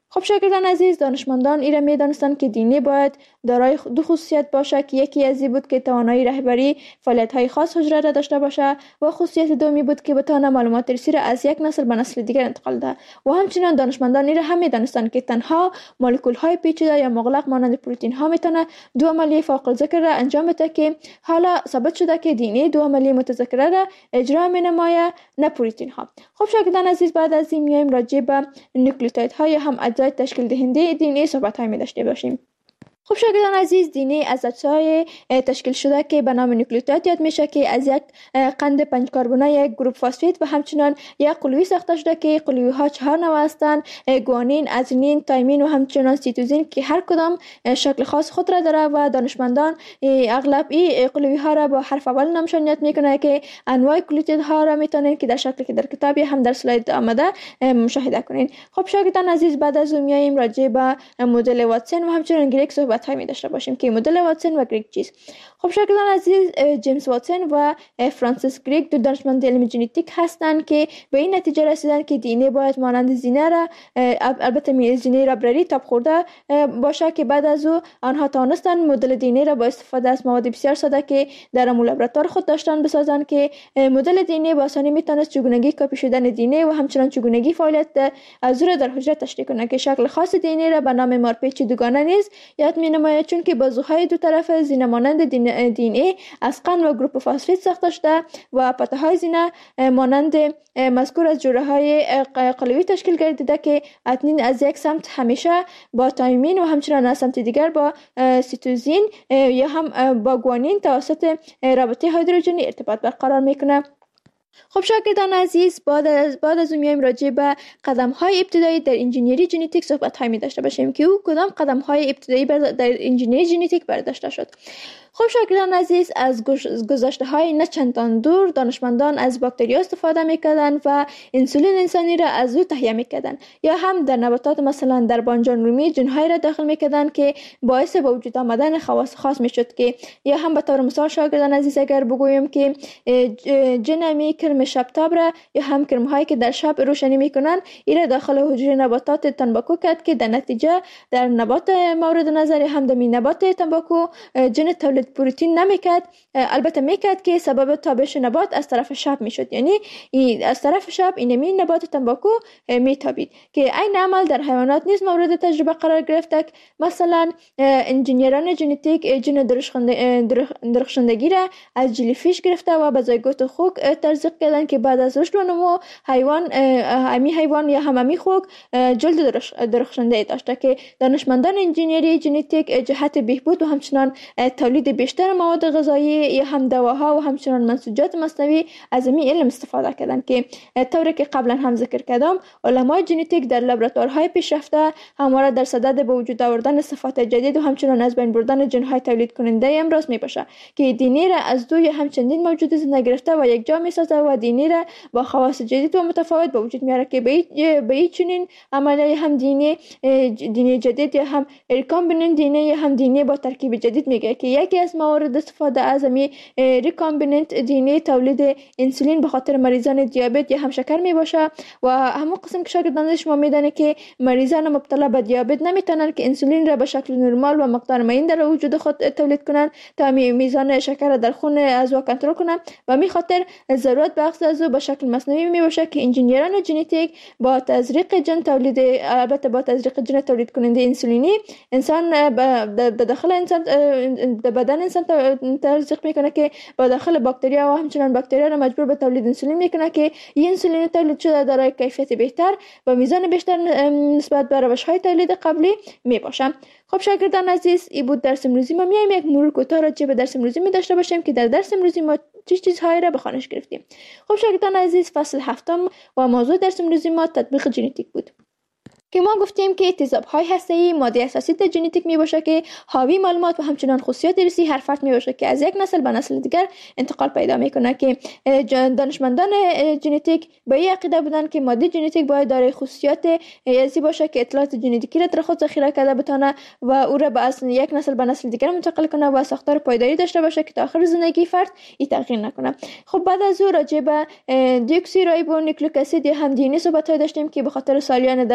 خب شاگردان عزیز، دانشمندان ایره می دانستند که دی باید دارای دو خصوصیت باشه که یکی از این بود که توانایی رهبری فعالیت‌های خاص حجره را داشته باشه و خصوصیت دومی بود که بتونه معلومات ریسی را از یک نسل به نسل دیگر انتقال ده. و همچنین دانشمندان ایره هم می دانستند که تنها مولکول‌های پیچیده یا مغلق مانند پروتئین‌ها میتونه دو عملیه فاقد ذکر را انجام بده که حالا ثابت شده که دی دو عملیه متذکره را اجرا می‌نماید، نه پروتئین‌ها. خب شاگردان عزیز، بعد از این میایم راجع به نوکلئوتیدهای هم اجزای تشکیل دهنده دی صحبت‌های می داشته باشیم. خب شاگردان عزیز، دی از اجزای تشکیل شده که به نام نوکلئوتید یاد میشه که از یک قند 5 کربنی یک گروپ فسفید و همچنین یک قلوی ساخته شده که قلوی ها 4 نوع هستند: گوانین، ادرینین، تایمین و همچنین سیتوزین که هر کدام شکل خاص خود را داره و دانشمندان اغلب این قلوی ها را با حرف اول نامشانیت میکنه که انواع نوکلئوتید ها را میتونین که در شکلی که در کتابی هم در اسلاید آمده مشاهده کنین. خب شاگردان عزیز، بعد از اون میایم راجع به مدل واتسون و همچنین گریگ صحبت های می داشته باشیم که مدل واتسون و گریگ چیست. خب شاگردان عزیز، جیمز واتسون و فرانسیس گریگ دو دانشمند علم ژنتیک هستند که به این نتیجه رسیدند که دی باید مانند زینه را، البته زینه ربرری تاب خورده باشه، که بعد از او آنها توانستند مدل دی را با استفاده از مواد بسیار ساده که در لابراتوار خود داشتند بسازند که مدل دی با آسانی میتونست چگونگی کپی شدن دی و همچنین چگونگی فعالیت از او را در حجره تشریح کنند که شکل خاص دی را به نام مارپیچ دوگانه نیز یاد می‌نماید، چون که بازوهای دو طرف زینه مانند دی از قند و گروپ فسفید ساخته شده و پته‌های زینه مانند مذکور از جوړه‌های قلوی تشکیل گردیده که اتنین از یک سمت همیشه با تایمین و همچنین از سمت دیگر با سیتوزین یا هم با گوانین توسط رابطه هیدروژنی ارتباط برقرار میکنه. خب شاگردان عزیز، بعد از اون میایم راجع به قدم‌های ابتدایی در انجینیری ژنتیک صحبت‌های می داشته باشیم که او کدام قدم‌های ابتدایی در انجینیری ژنتیک برداشته شد. خب شاگردان عزیز، از گذشته‌های نه چندان دور دانشمندان از باکتریا استفاده می‌کردند و انسولین انسانی را از او تهیه می‌کردند، یا هم در نباتات مثلا در بانجان رومی جن‌های را داخل می‌کردند که باعث به وجود آمدن خواص خاص می‌شد، که یا هم به طور مثال شاگردان عزیز اگر بگویم که جنمی کرم شبتاب را یا هم کرم‌هایی که در شب روشنی می‌کنند این را داخل حجره نباتات تنباکو کرد که در نتیجه در نبات مورد نظر هم در نبات تنباکو جن تولید پروتئین نمیکرد، البته میکرد که سبب تابش نبات از طرف شب میشد، یعنی از طرف شب اینمی نبات تنباکو میتابید که این عمل در حیوانات نیز مورد تجربه قرار گرفته. مثلا انجینیران ژنتیک جن درخشندگی را از جلیفیش گرفته و به زایگوت خوک تزریق کردن که بعد از رشد و نمو حیوان یا هممی خوک جلد درخشنده داشته که دانشمندان انجینیری ژنتیک جهت بهبود و همچنان تولید بیشتر مواد غذایی یا هم دواها و همچنان منسوجات مصنوعی از این علم استفاده کردند که طوری که قبلا هم ذکر کردم علمای ژنتیک در لابراتوارهای پیشرفته همواره در صدد به وجود آوردن صفات جدید و همچنان از بین بردن ژن‌های تولید کننده امراض میباشه که دی را از دو یا هم چندین موجود زنده گرفته و یک جا میسازه و دی را با خواص جدید و متفاوت به وجود میاره که به این چنین عملیه هم دی جدید یا هم ریکامبیننت دی یا هم دی با ترکیب جدید میگه که یکی از موارد استفاده از ریکامبیننت دی تولید انسولین به خاطر مریضان دیابت یا هم شکر می باشه و همون قسم که شاگردان شما میدانه که مریضان مبتلا به دیابت نمیتونن که انسولین را به شکل نرمال و مقدار معین در وجود خود تولید کنن تا میزان شکر در خون از او کنترل کنن و می خاطر ضرورت به اخذ از او به شکل مصنوعی می باشه که انجینیران ژنتیک با تزریق ژن تولید، البته با تزریق ژن تولید کننده انسولینی انسان به داخل انسان بدن انسان تزریق میکنه که با داخل باکتریا و همچنان باکتریا را مجبور به تولید انسولین میکنه که این انسولین تولید شده دارای کیفیت بهتر و میزان بیشتر نسبت به روش‌های تولید قبلی میباشه. خب شاگردان عزیز، این بود درس امروزی ما. میایم یک مرور کوتاه راجع به درس امروزی می داشته باشیم که در درس امروزی ما چه چیزهایی را به خوانش گرفتیم. خب شاگردان عزیز، فصل 7 و موضوع درس امروزی ما تطبیق ژنتیک بود که ما گفتیم که تیزاب‌های هسته‌ای ماده اساسی در ژنتیک میباشه که حاوی معلومات و همچنان خصوصیات ریسی هر فرد میباشه که از یک نسل به نسل دیگر انتقال پیدا میکنه که دانشمندان ژنتیک به این عقیده بودن که ماده ژنتیک باید دارای خصوصیات ریسی باشه که اطلاعات ژنتیکی را در خود ذخیره کرده بتونه و او را به یک نسل به نسل دیگر منتقل کنه و ساختار پایداری داشته باشه که تا آخر زندگی فرد این تغییر نکنه. خب بعد از او راجع به دیوکسی رایبونوکلیک اسید هم دی ان صحبت داشتیم که به خاطر سالیان دراز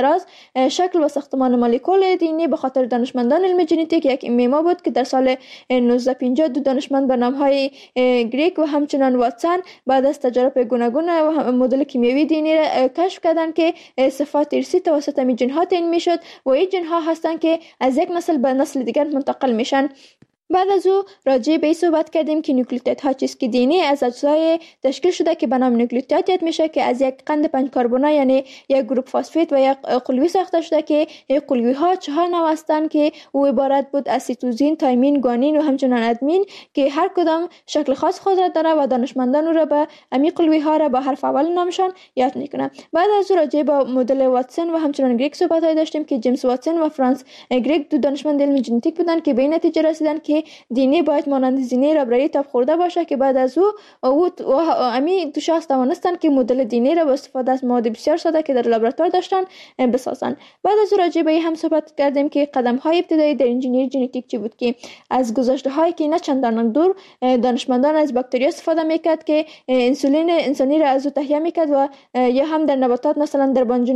شکل و ساختمان مولکول دی به خاطر دانشمندان علم ژنتیک یک معما بود که در سال 1950 دو دانشمند به نام‌های گریک و همچنان واتسون بعد از تجارب گوناگون و مدل کیمیایی دی را کشف کردند که صفات ارثی توسط می ژن‌ها تعیین میشد و این ژن‌ها هستند که از یک نسل به نسل دیگر منتقل میشن. بعد از او راجع به این صحبت کردیم که نوکلئوتیدها چیست که دی از اجزای تشکیل شده که به نام نوکلئوتید یاد میشه که از یک قند 5 کربنی یعنی یک گروپ فسفید و یک قلوی ساخته شده که این قلوی ها 4 نوع هستند که او عبارت بود از سیتوزین، تایمین، گوانین و همچنان ادمین که هر کدام شکل خاص خود را داره و دانشمندان او را به امی قلوی ها را با حرف اول نامشان یاد میکنه. بعد از او راجع به مدل واتسون و همچنان گریک صحبت داشتیم که جیمز واتسون و فرانس گریک دو دانشمند علم ژنتیک بودند که به این نتیجه رسیدند که دی باید مانند زینه ربرایی تاب خورده باشه که بعد از او امی دو شخص توانستند که مدل دی را با استفاده از مواد بسیار ساده که در لابراتوار داشتن بسازن. بعد از او راجع به هم صحبت کردیم که قدم های ابتدایی در انجینیری ژنتیک چی بود که از گذشته هایی که نه چندان دور دانشمندان از باکتری استفاده میکرد که انسولین انسانی را از او تهیه میکرد و یا هم در نباتات مثلا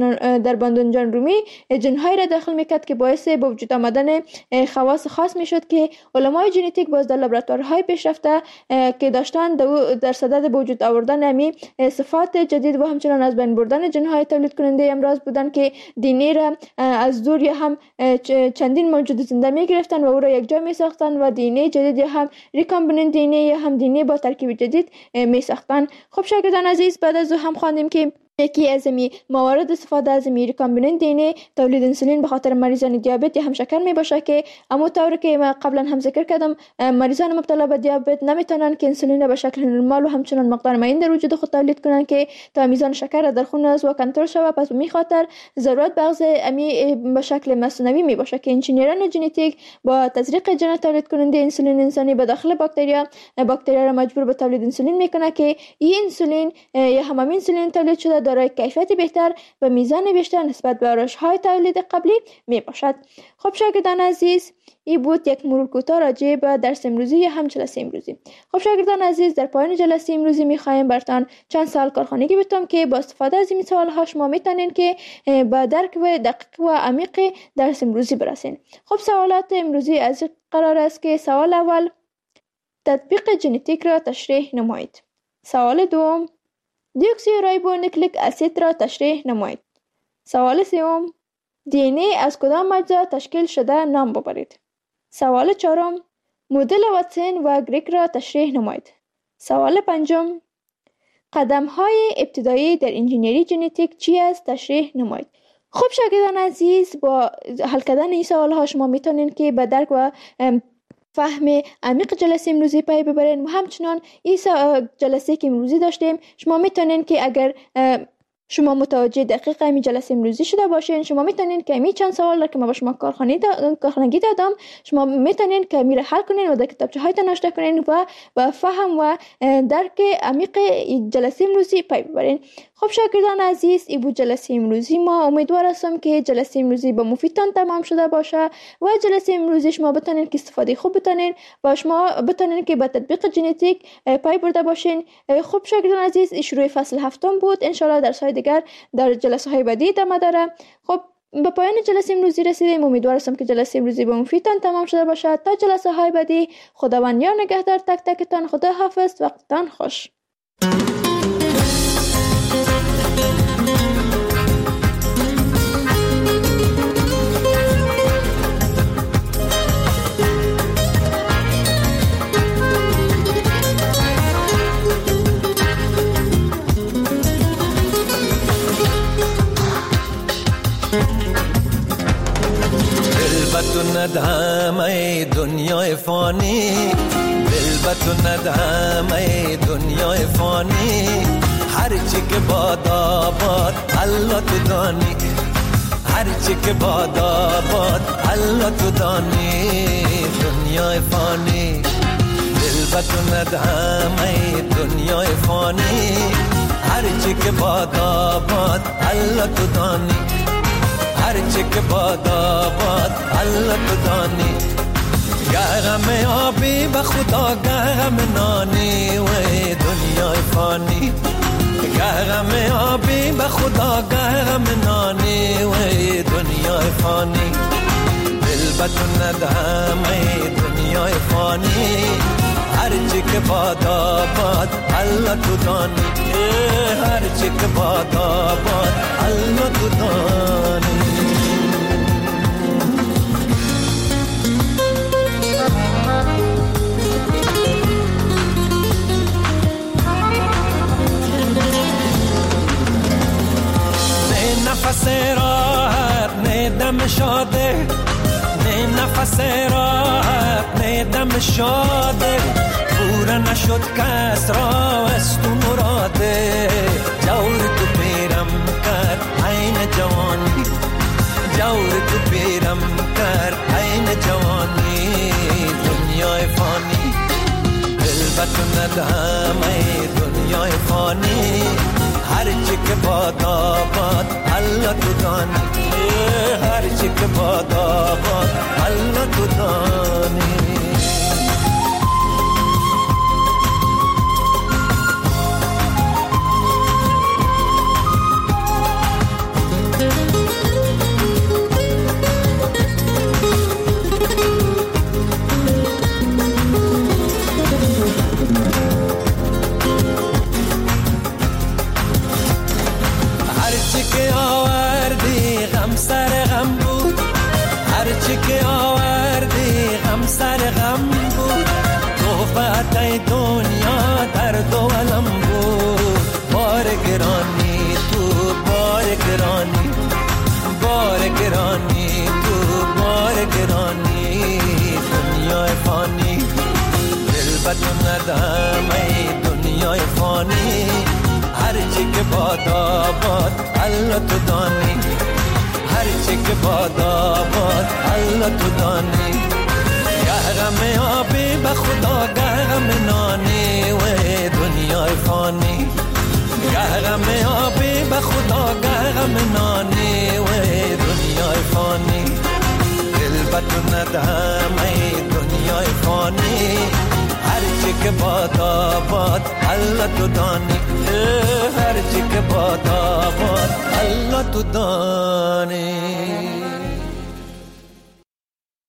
در باندونجان رومی جنهای را داخل میکرد که باعث به وجود آمدن خواص خاص میشد که علمای ژنتیک باز در لابراتوارهای پیشرفته که داشتن در صدد به وجود آوردن امی صفات جدید و همچنان از بین بردن جنهای تولید کننده امراض بودن که دی را از دور یا هم چندین موجود زنده می گرفتن و او را یک جا می ساختن و دی جدید یا هم ریکامبیننت دی یا هم دی با ترکیب جدید می ساختن. خب شاگردان عزیز، بعد از او هم خواندیم که یکی از موارد استفاده از ریکامبیننت دی تولید انسولین به خاطر مریضان دیابت یا هم شکر می باشه که اما طوری که ما قبلا هم ذکر کردم مریضان مبتلا به دیابت نمیتونن که انسولین را به شکل نرمال و همچنان مقدار معین در وجود خود تولید کنن که تا میزان شکر در خون از و کنترل شود. پس به خاطر ضرورت به اخذ امی به شکل مصنوعی می باشه که انجینیران ژنتیک با تزریق ژن تولید کننده انسولین انسانی به داخل باکتریا را مجبور به تولید انسولین میکنه که این انسولین یا هم انسولین تولید شده دارای کیفیت بهتر و میزان بیشتر نسبت به روش‌های تولید قبلی می باشد. خب شاگردان عزیز، این بود یک مرور کوتاه راجع به درس امروزی یا هم جلسه امروزی. خب شاگردان عزیز، در پایان جلسه امروزی می‌خوایم براتون چند سوال کارخانگی بدم که با استفاده از این سوال‌ها شما میتونین که با درک و دقیق و عمیق درس امروزی برسین. خب سوالات امروزی از قرار است که سوال اول تطبیق ژنتیک را تشریح نمایید. سوال دوم دیوکسیریبونوکلیک اسید را تشریح نمایید. سوال سوم دی ان ای از کدام اجزا تشکیل شده نام ببرید. سوال چهارم مدل واتسون و گریک را تشریح نمایید. سوال پنجم قدم‌های ابتدایی در انجینیری ژنتیک چی است تشریح نمایید. خب شاگردان عزیز، با حل کردن این سوال‌ها شما میتونین که به درک و فهم عمیق جلسه امروزی پی ببرین و همچنان این جلسه که امروزی داشتیم شما میتونین که اگر شما متوجه دقیق این جلسه امروزی شده باشین شما میتونین که می چند سوال را که ما با شما کارخانگی دادم شما میتونین که میره حل کنین و در کتابچه هایتان نوشته کنین و با فهم و درک عمیق جلسه امروزی پی ببرین. خب شاگردان عزیز، این بود جلسه امروزی ما. امیدوار هستم که جلسه امروزی با مفیدتان تمام شده باشه و جلسه امروزی شما بتونین که استفاده خوب بتونین و شما بتونین که با تطبیق ژنتیک پی برده باشین. خب شاگردان عزیز، این شروع فصل هفتم بود. ان شاء الله درس‌های دیگر در جلسه های بعدی ادامه داره. خب به پایان جلسه امروزی رسیدیم. امیدوار هستم که جلسه امروزی با مفیدتان تمام شده باشه. تا جلسه های بعدی، خداوند یار نگهدار تک تکتان. خدا حافظ. وقتتان خوش. تو ندهم ای دنیای فانی، دل به تو ندهم ای دنیای فانی. هرچی که باد آباد الله تو دانی، هرچی که باد آباد الله تو دانی. دنیای فانی دل به تو ندهم ای دنیای فانی. هرچی که باد آباد الله تو دانی، هرچی که باد آباد الله تو دانی. گرم آبی به خدا گرم نانی و دنیای فانی. غم آبی به خدا غم نانی و دنیای فانی دل به تو ندهم ای دنیای فانی هر چی که باد آباد الله تو دانی هر چی که باد آباد الله تو دانی نفس راحت نه دم شاده نه نفس راحت نه دم شاده پورا نشد کس را از تو مراده جور تو پیرم کرد عین جوانی جور تو پیرم کرد عین جوانی دنیای فانی دل به تو ندهم ای دنیای فانی هر چی که باد آباد الله تو دانی هر چی که باد آباد الله تو دانی سر غم بود هر چی که آوردی غم سر غم بود توفت دنیا درد و علم بود بار گرانی تو بار گرانی بار گرانی تو بار گرانی دنیای فانی دل به تو ندهم ای دنیای فانی هر چی که باد آباد الله تو دانی هر چی که باد آباد الله تو دانی غم آبی به خدا غم نانی و دنیای فانی غم آبی به خدا غم نانی و دنیای فانی دل به تو ندهم ای دنیای فانی هر چی که باد آباد الله تو دانی هر چی که باد آباد الله تو دانی